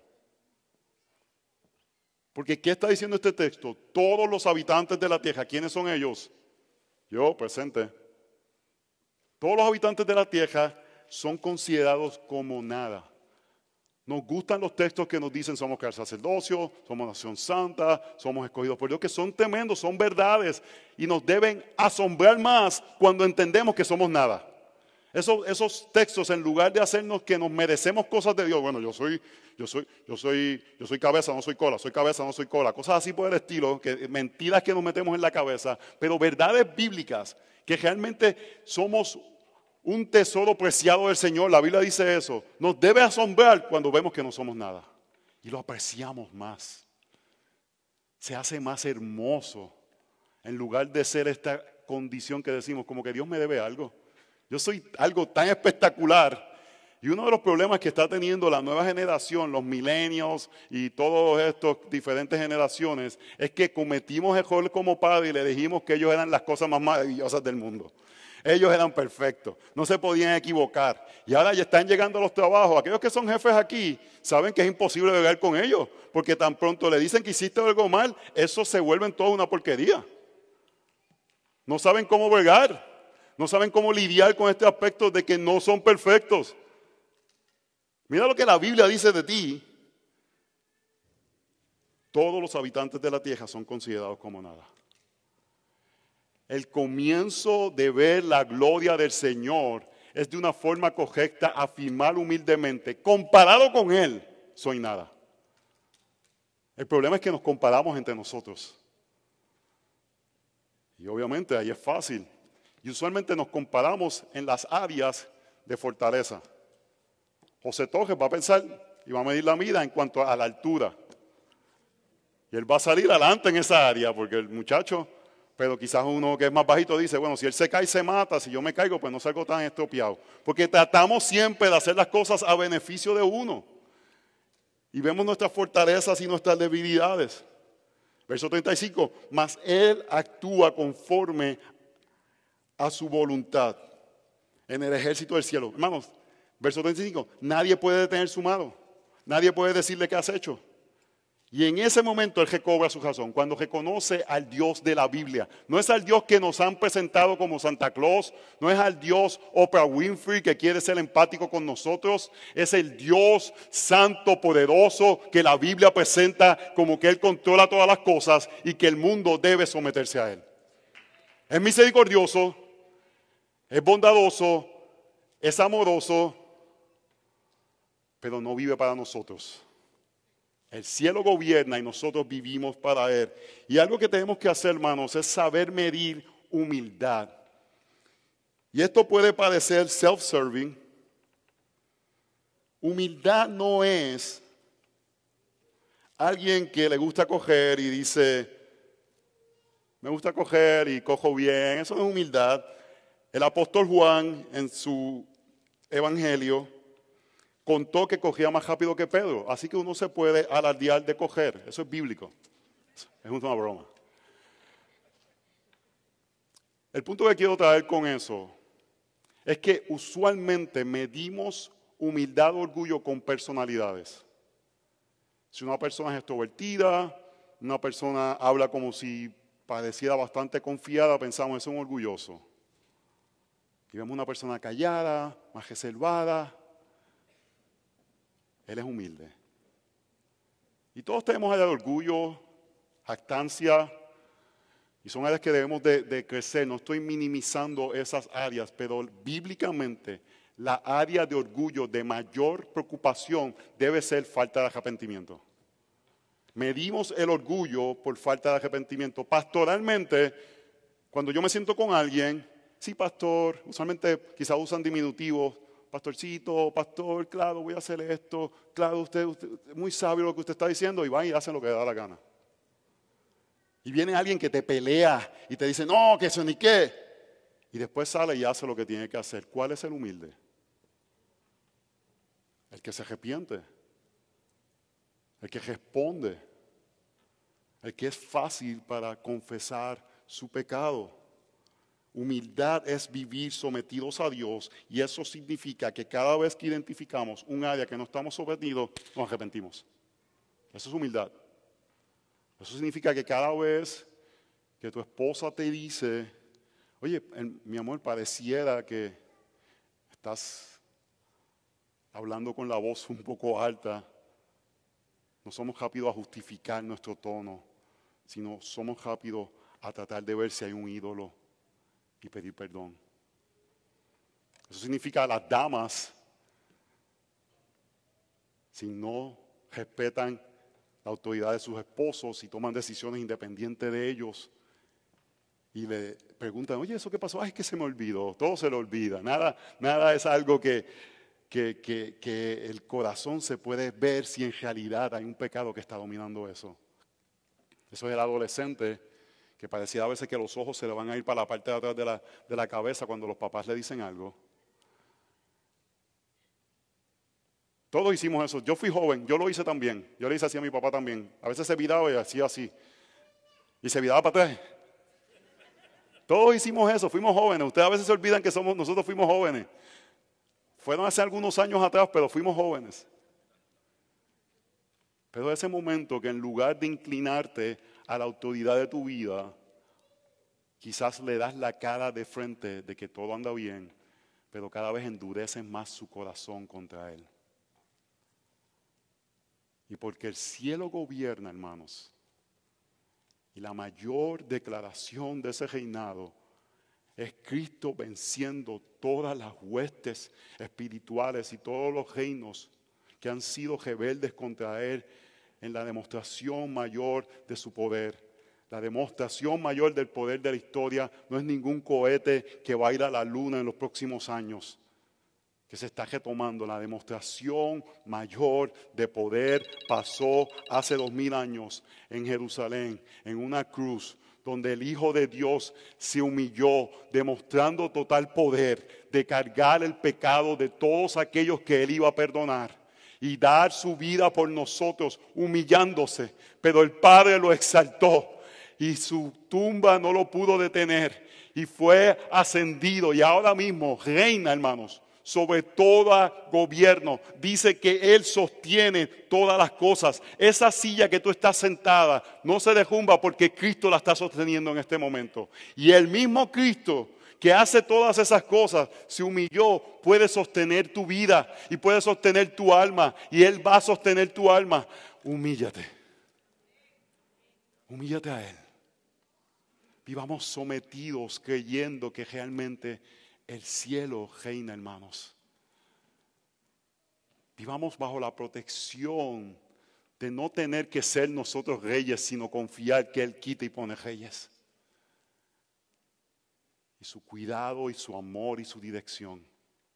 Speaker 1: Porque ¿qué está diciendo este texto? Todos los habitantes de la tierra, ¿quiénes son ellos? Yo, presente. Todos los habitantes de la tierra son considerados como nada. Nos gustan los textos que nos dicen somos el sacerdocio, somos nación santa, somos escogidos por Dios, que son tremendos, son verdades y nos deben asombrar más cuando entendemos que somos nada. Esos textos, en lugar de hacernos que nos merecemos cosas de Dios, bueno, yo soy cabeza, no soy cola, soy cabeza, no soy cola, cosas así por el estilo, mentiras que nos metemos en la cabeza, pero verdades bíblicas, que realmente somos un tesoro preciado del Señor, la Biblia dice eso, nos debe asombrar cuando vemos que no somos nada y lo apreciamos más. Se hace más hermoso en lugar de ser esta condición que decimos como que Dios me debe algo. Yo soy algo tan espectacular. Y uno de los problemas que está teniendo la nueva generación, los millennials y todas estas diferentes generaciones, es que cometimos error como padres y le dijimos que ellos eran las cosas más maravillosas del mundo. Ellos eran perfectos, no se podían equivocar. Y ahora ya están llegando a los trabajos. Aquellos que son jefes aquí saben que es imposible bregar con ellos, porque tan pronto le dicen que hiciste algo mal, eso se vuelve en toda una porquería. No saben cómo bregar, no saben cómo lidiar con este aspecto de que no son perfectos. Mira lo que la Biblia dice de ti. Todos los habitantes de la tierra son considerados como nada. El comienzo de ver la gloria del Señor es de una forma correcta afirmar humildemente, comparado con Él, soy nada. El problema es que nos comparamos entre nosotros. Y obviamente ahí es fácil. Y usualmente nos comparamos en las áreas de fortaleza. José Torres va a pensar y va a medir la mida en cuanto a la altura. Y él va a salir adelante en esa área, porque el muchacho, pero quizás uno que es más bajito dice, bueno, si él se cae se mata, si yo me caigo pues no salgo tan estropeado. Porque tratamos siempre de hacer las cosas a beneficio de uno. Y vemos nuestras fortalezas y nuestras debilidades. Verso 35, mas Él actúa conforme a su voluntad en el ejército del cielo. Hermanos, verso 35, nadie puede detener su mano, nadie puede decirle qué has hecho. Y en ese momento Él recobra su razón, cuando reconoce al Dios de la Biblia. No es al Dios que nos han presentado como Santa Claus, no es al Dios Oprah Winfrey que quiere ser empático con nosotros. Es el Dios santo, poderoso, que la Biblia presenta como que Él controla todas las cosas y que el mundo debe someterse a Él. Es misericordioso, es bondadoso, es amoroso, pero no vive para nosotros. El cielo gobierna y nosotros vivimos para Él. Y algo que tenemos que hacer, hermanos, es saber medir humildad. Y esto puede parecer self-serving. Humildad no es alguien que le gusta coger y dice, me gusta coger y cojo bien. Eso no es humildad. El apóstol Juan en su evangelio contó que cogía más rápido que Pedro. Así que uno se puede alardear de coger. Eso es bíblico. Es una broma. El punto que quiero traer con eso es que usualmente medimos humildad o orgullo con personalidades. Si una persona es extrovertida, una persona habla como si pareciera bastante confiada, pensamos, es un orgulloso. Y vemos una persona callada, más reservada. Él es humilde. Y todos tenemos áreas de orgullo, jactancia, y son áreas que debemos de crecer. No estoy minimizando esas áreas, pero bíblicamente la área de orgullo de mayor preocupación debe ser falta de arrepentimiento. Medimos el orgullo por falta de arrepentimiento. Pastoralmente, cuando yo me siento con alguien, sí, pastor, usualmente quizás usan diminutivos, pastorcito, pastor, claro, voy a hacer esto, claro, usted es muy sabio lo que usted está diciendo, y van y hacen lo que le da la gana. Y viene alguien que te pelea y te dice, no, que eso ni qué. Y después sale y hace lo que tiene que hacer. ¿Cuál es el humilde? El que se arrepiente. El que responde. El que es fácil para confesar su pecado. Humildad es vivir sometidos a Dios, y eso significa que cada vez que identificamos un área que no estamos sometidos, nos arrepentimos. Eso es humildad. Eso significa que cada vez que tu esposa te dice, oye, mi amor, pareciera que estás hablando con la voz un poco alta, no somos rápidos a justificar nuestro tono, sino somos rápidos a tratar de ver si hay un ídolo y pedir perdón. Eso significa a las damas, si no respetan la autoridad de sus esposos y toman decisiones independientes de ellos y le preguntan, oye, ¿eso qué pasó? Ay, es que se me olvidó. Todo se le olvida. Nada es algo que el corazón se puede ver si en realidad hay un pecado que está dominando eso. Eso es el adolescente que parecía a veces que los ojos se le van a ir para la parte de atrás de la cabeza cuando los papás le dicen algo. Todos hicimos eso. Yo fui joven, yo lo hice también. Yo le hice así a mi papá también. A veces se viraba y hacía así. Y se viraba para atrás. Todos hicimos eso, fuimos jóvenes. Ustedes a veces se olvidan que nosotros fuimos jóvenes. Fueron hace algunos años atrás, pero fuimos jóvenes. Pero ese momento que en lugar de inclinarte a la autoridad de tu vida, quizás le das la cara de frente de que todo anda bien, pero cada vez endureces más su corazón contra Él. Y porque el cielo gobierna, hermanos, y la mayor declaración de ese reinado es Cristo venciendo todas las huestes espirituales y todos los reinos que han sido rebeldes contra Él en la demostración mayor de su poder. La demostración mayor del poder de la historia no es ningún cohete que va a ir a la luna en los próximos años, que se está retomando. La demostración mayor de poder pasó hace 2000 años en Jerusalén, en una cruz, donde el Hijo de Dios se humilló, demostrando total poder de cargar el pecado de todos aquellos que Él iba a perdonar. y dar su vida por nosotros, humillándose. Pero el Padre lo exaltó y su tumba no lo pudo detener y fue ascendido y ahora mismo reina, hermanos, sobre todo gobierno. Dice que Él sostiene todas las cosas. Esa silla que tú estás sentada no se derrumba porque Cristo la está sosteniendo en este momento. Y el mismo Cristo que hace todas esas cosas, se humilló, puede sostener tu vida y puede sostener tu alma. Y Él va a sostener tu alma. Humíllate. Humíllate a Él. Vivamos sometidos creyendo que realmente el cielo reina, hermanos. Vivamos bajo la protección de no tener que ser nosotros reyes, sino confiar que Él quita y pone reyes. Y su cuidado y su amor y su dirección.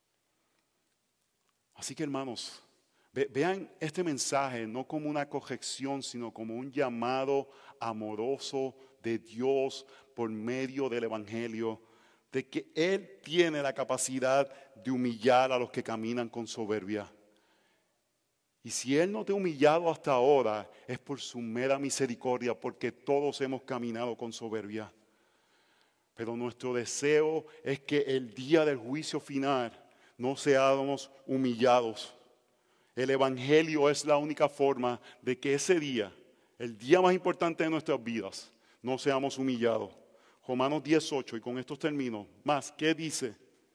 Speaker 1: Así que, hermanos, vean este mensaje no como una corrección, sino como un llamado amoroso de Dios por medio del Evangelio, de que Él tiene la capacidad de humillar a los que caminan con soberbia. Y si Él no te ha humillado hasta ahora, es por su mera misericordia, porque todos hemos caminado con soberbia. Pero nuestro deseo es que el día del juicio final no seamos humillados. El Evangelio es la única forma de que ese día, el día más importante de nuestras vidas, no seamos humillados. Romanos 18, y con esto termino. Más, ¿qué dice?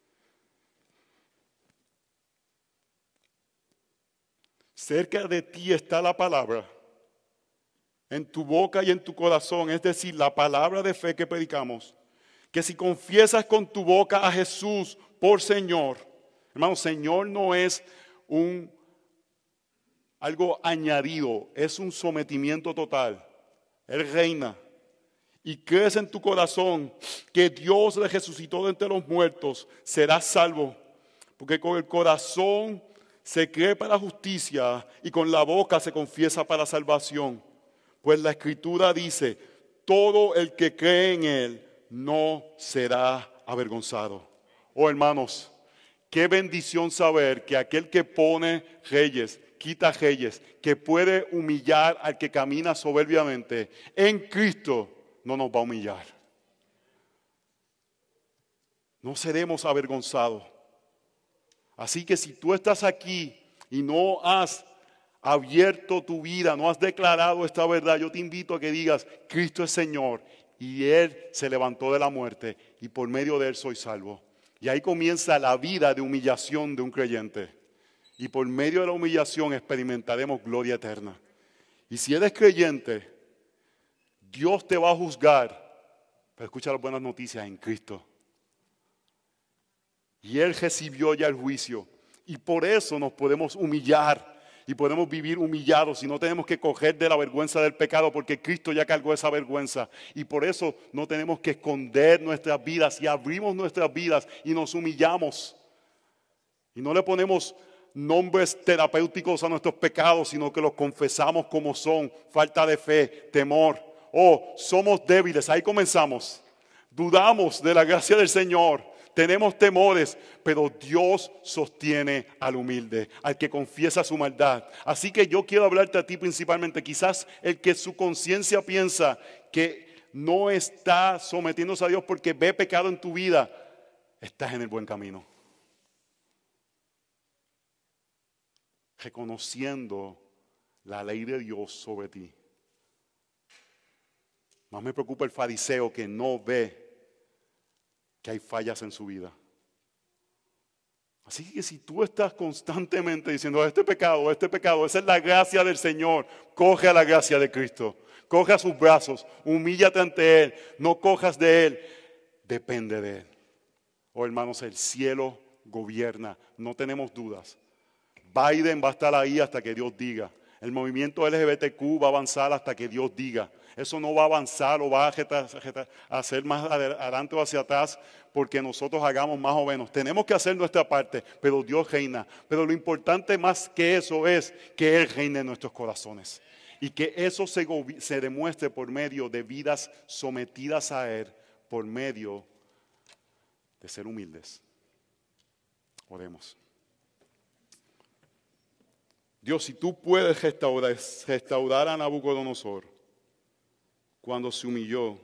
Speaker 1: Cerca de ti está la palabra, en tu boca y en tu corazón, es decir, la palabra de fe que predicamos. Que si confiesas con tu boca a Jesús por Señor, hermano, Señor no es algo añadido, es un sometimiento total. Él reina. Y crees en tu corazón que Dios le resucitó de entre los muertos, serás salvo. Porque con el corazón se cree para justicia y con la boca se confiesa para salvación. Pues la Escritura dice, todo el que cree en Él no será avergonzado. Oh, hermanos, qué bendición saber que aquel que pone reyes, quita reyes, que puede humillar al que camina soberbiamente, en Cristo no nos va a humillar. No seremos avergonzados. Así que si tú estás aquí y no has abierto tu vida, no has declarado esta verdad, yo te invito a que digas, Cristo es Señor y Él se levantó de la muerte y por medio de Él soy salvo. Y ahí comienza la vida de humillación de un creyente. Y por medio de la humillación experimentaremos gloria eterna. Y si eres creyente, Dios te va a juzgar, pero escucha las buenas noticias en Cristo. Y Él recibió ya el juicio. Y por eso nos podemos humillar. Y podemos vivir humillados y no tenemos que coger de la vergüenza del pecado porque Cristo ya cargó esa vergüenza. Y por eso no tenemos que esconder nuestras vidas y abrimos nuestras vidas y nos humillamos. Y no le ponemos nombres terapéuticos a nuestros pecados, sino que los confesamos como son. Falta de fe, temor. Oh, somos débiles. Ahí comenzamos. Dudamos de la gracia del Señor. Tenemos temores, pero Dios sostiene al humilde, al que confiesa su maldad. Así que yo quiero hablarte a ti principalmente. Quizás el que su conciencia piensa que no está sometiéndose a Dios porque ve pecado en tu vida, estás en el buen camino. Reconociendo la ley de Dios sobre ti. Más me preocupa el fariseo que no ve que hay fallas en su vida. Así que si tú estás constantemente diciendo este pecado, esa es la gracia del Señor, coge a la gracia de Cristo, coge a sus brazos, humíllate ante Él, no cojas de Él, depende de Él. Oh, hermanos, el cielo gobierna, no tenemos dudas. Biden va a estar ahí hasta que Dios diga. El movimiento LGBTQ va a avanzar hasta que Dios diga. Eso no va a avanzar o va a hacer más adelante o hacia atrás porque nosotros hagamos más o menos. Tenemos que hacer nuestra parte, pero Dios reina. Pero lo importante más que eso es que Él reine en nuestros corazones. Y que eso se demuestre por medio de vidas sometidas a Él, por medio de ser humildes. Oremos. Dios, si tú puedes restaurar a Nabucodonosor cuando se humilló,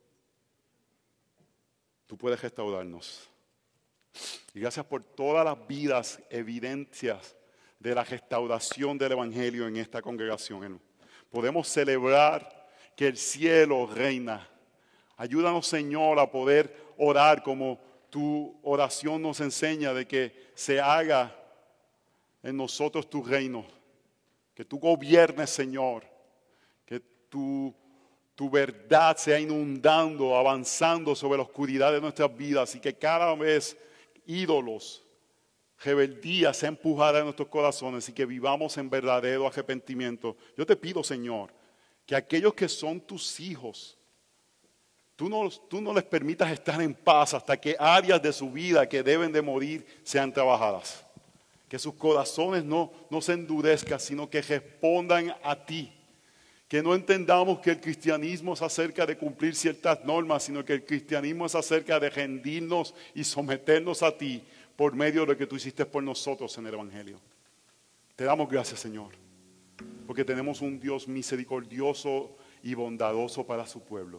Speaker 1: tú puedes restaurarnos. Y gracias por todas las vidas, evidencias de la restauración del Evangelio en esta congregación. Podemos celebrar que el cielo reina. Ayúdanos, Señor, a poder orar como tu oración nos enseña, de que se haga en nosotros tu reino. Que tú gobiernes, Señor. Que tu verdad sea inundando, avanzando sobre la oscuridad de nuestras vidas, y que cada vez ídolos, rebeldía sea empujada en nuestros corazones y que vivamos en verdadero arrepentimiento. Yo te pido, Señor, que aquellos que son tus hijos, tú no les permitas estar en paz hasta que áreas de su vida que deben de morir sean trabajadas. Que sus corazones no se endurezcan, sino que respondan a ti. Que no entendamos que el cristianismo es acerca de cumplir ciertas normas, sino que el cristianismo es acerca de rendirnos y someternos a ti por medio de lo que tú hiciste por nosotros en el Evangelio. Te damos gracias, Señor, porque tenemos un Dios misericordioso y bondadoso para su pueblo.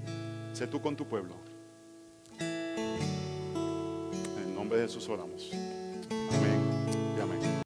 Speaker 1: Sé tú con tu pueblo. En el nombre de Jesús oramos.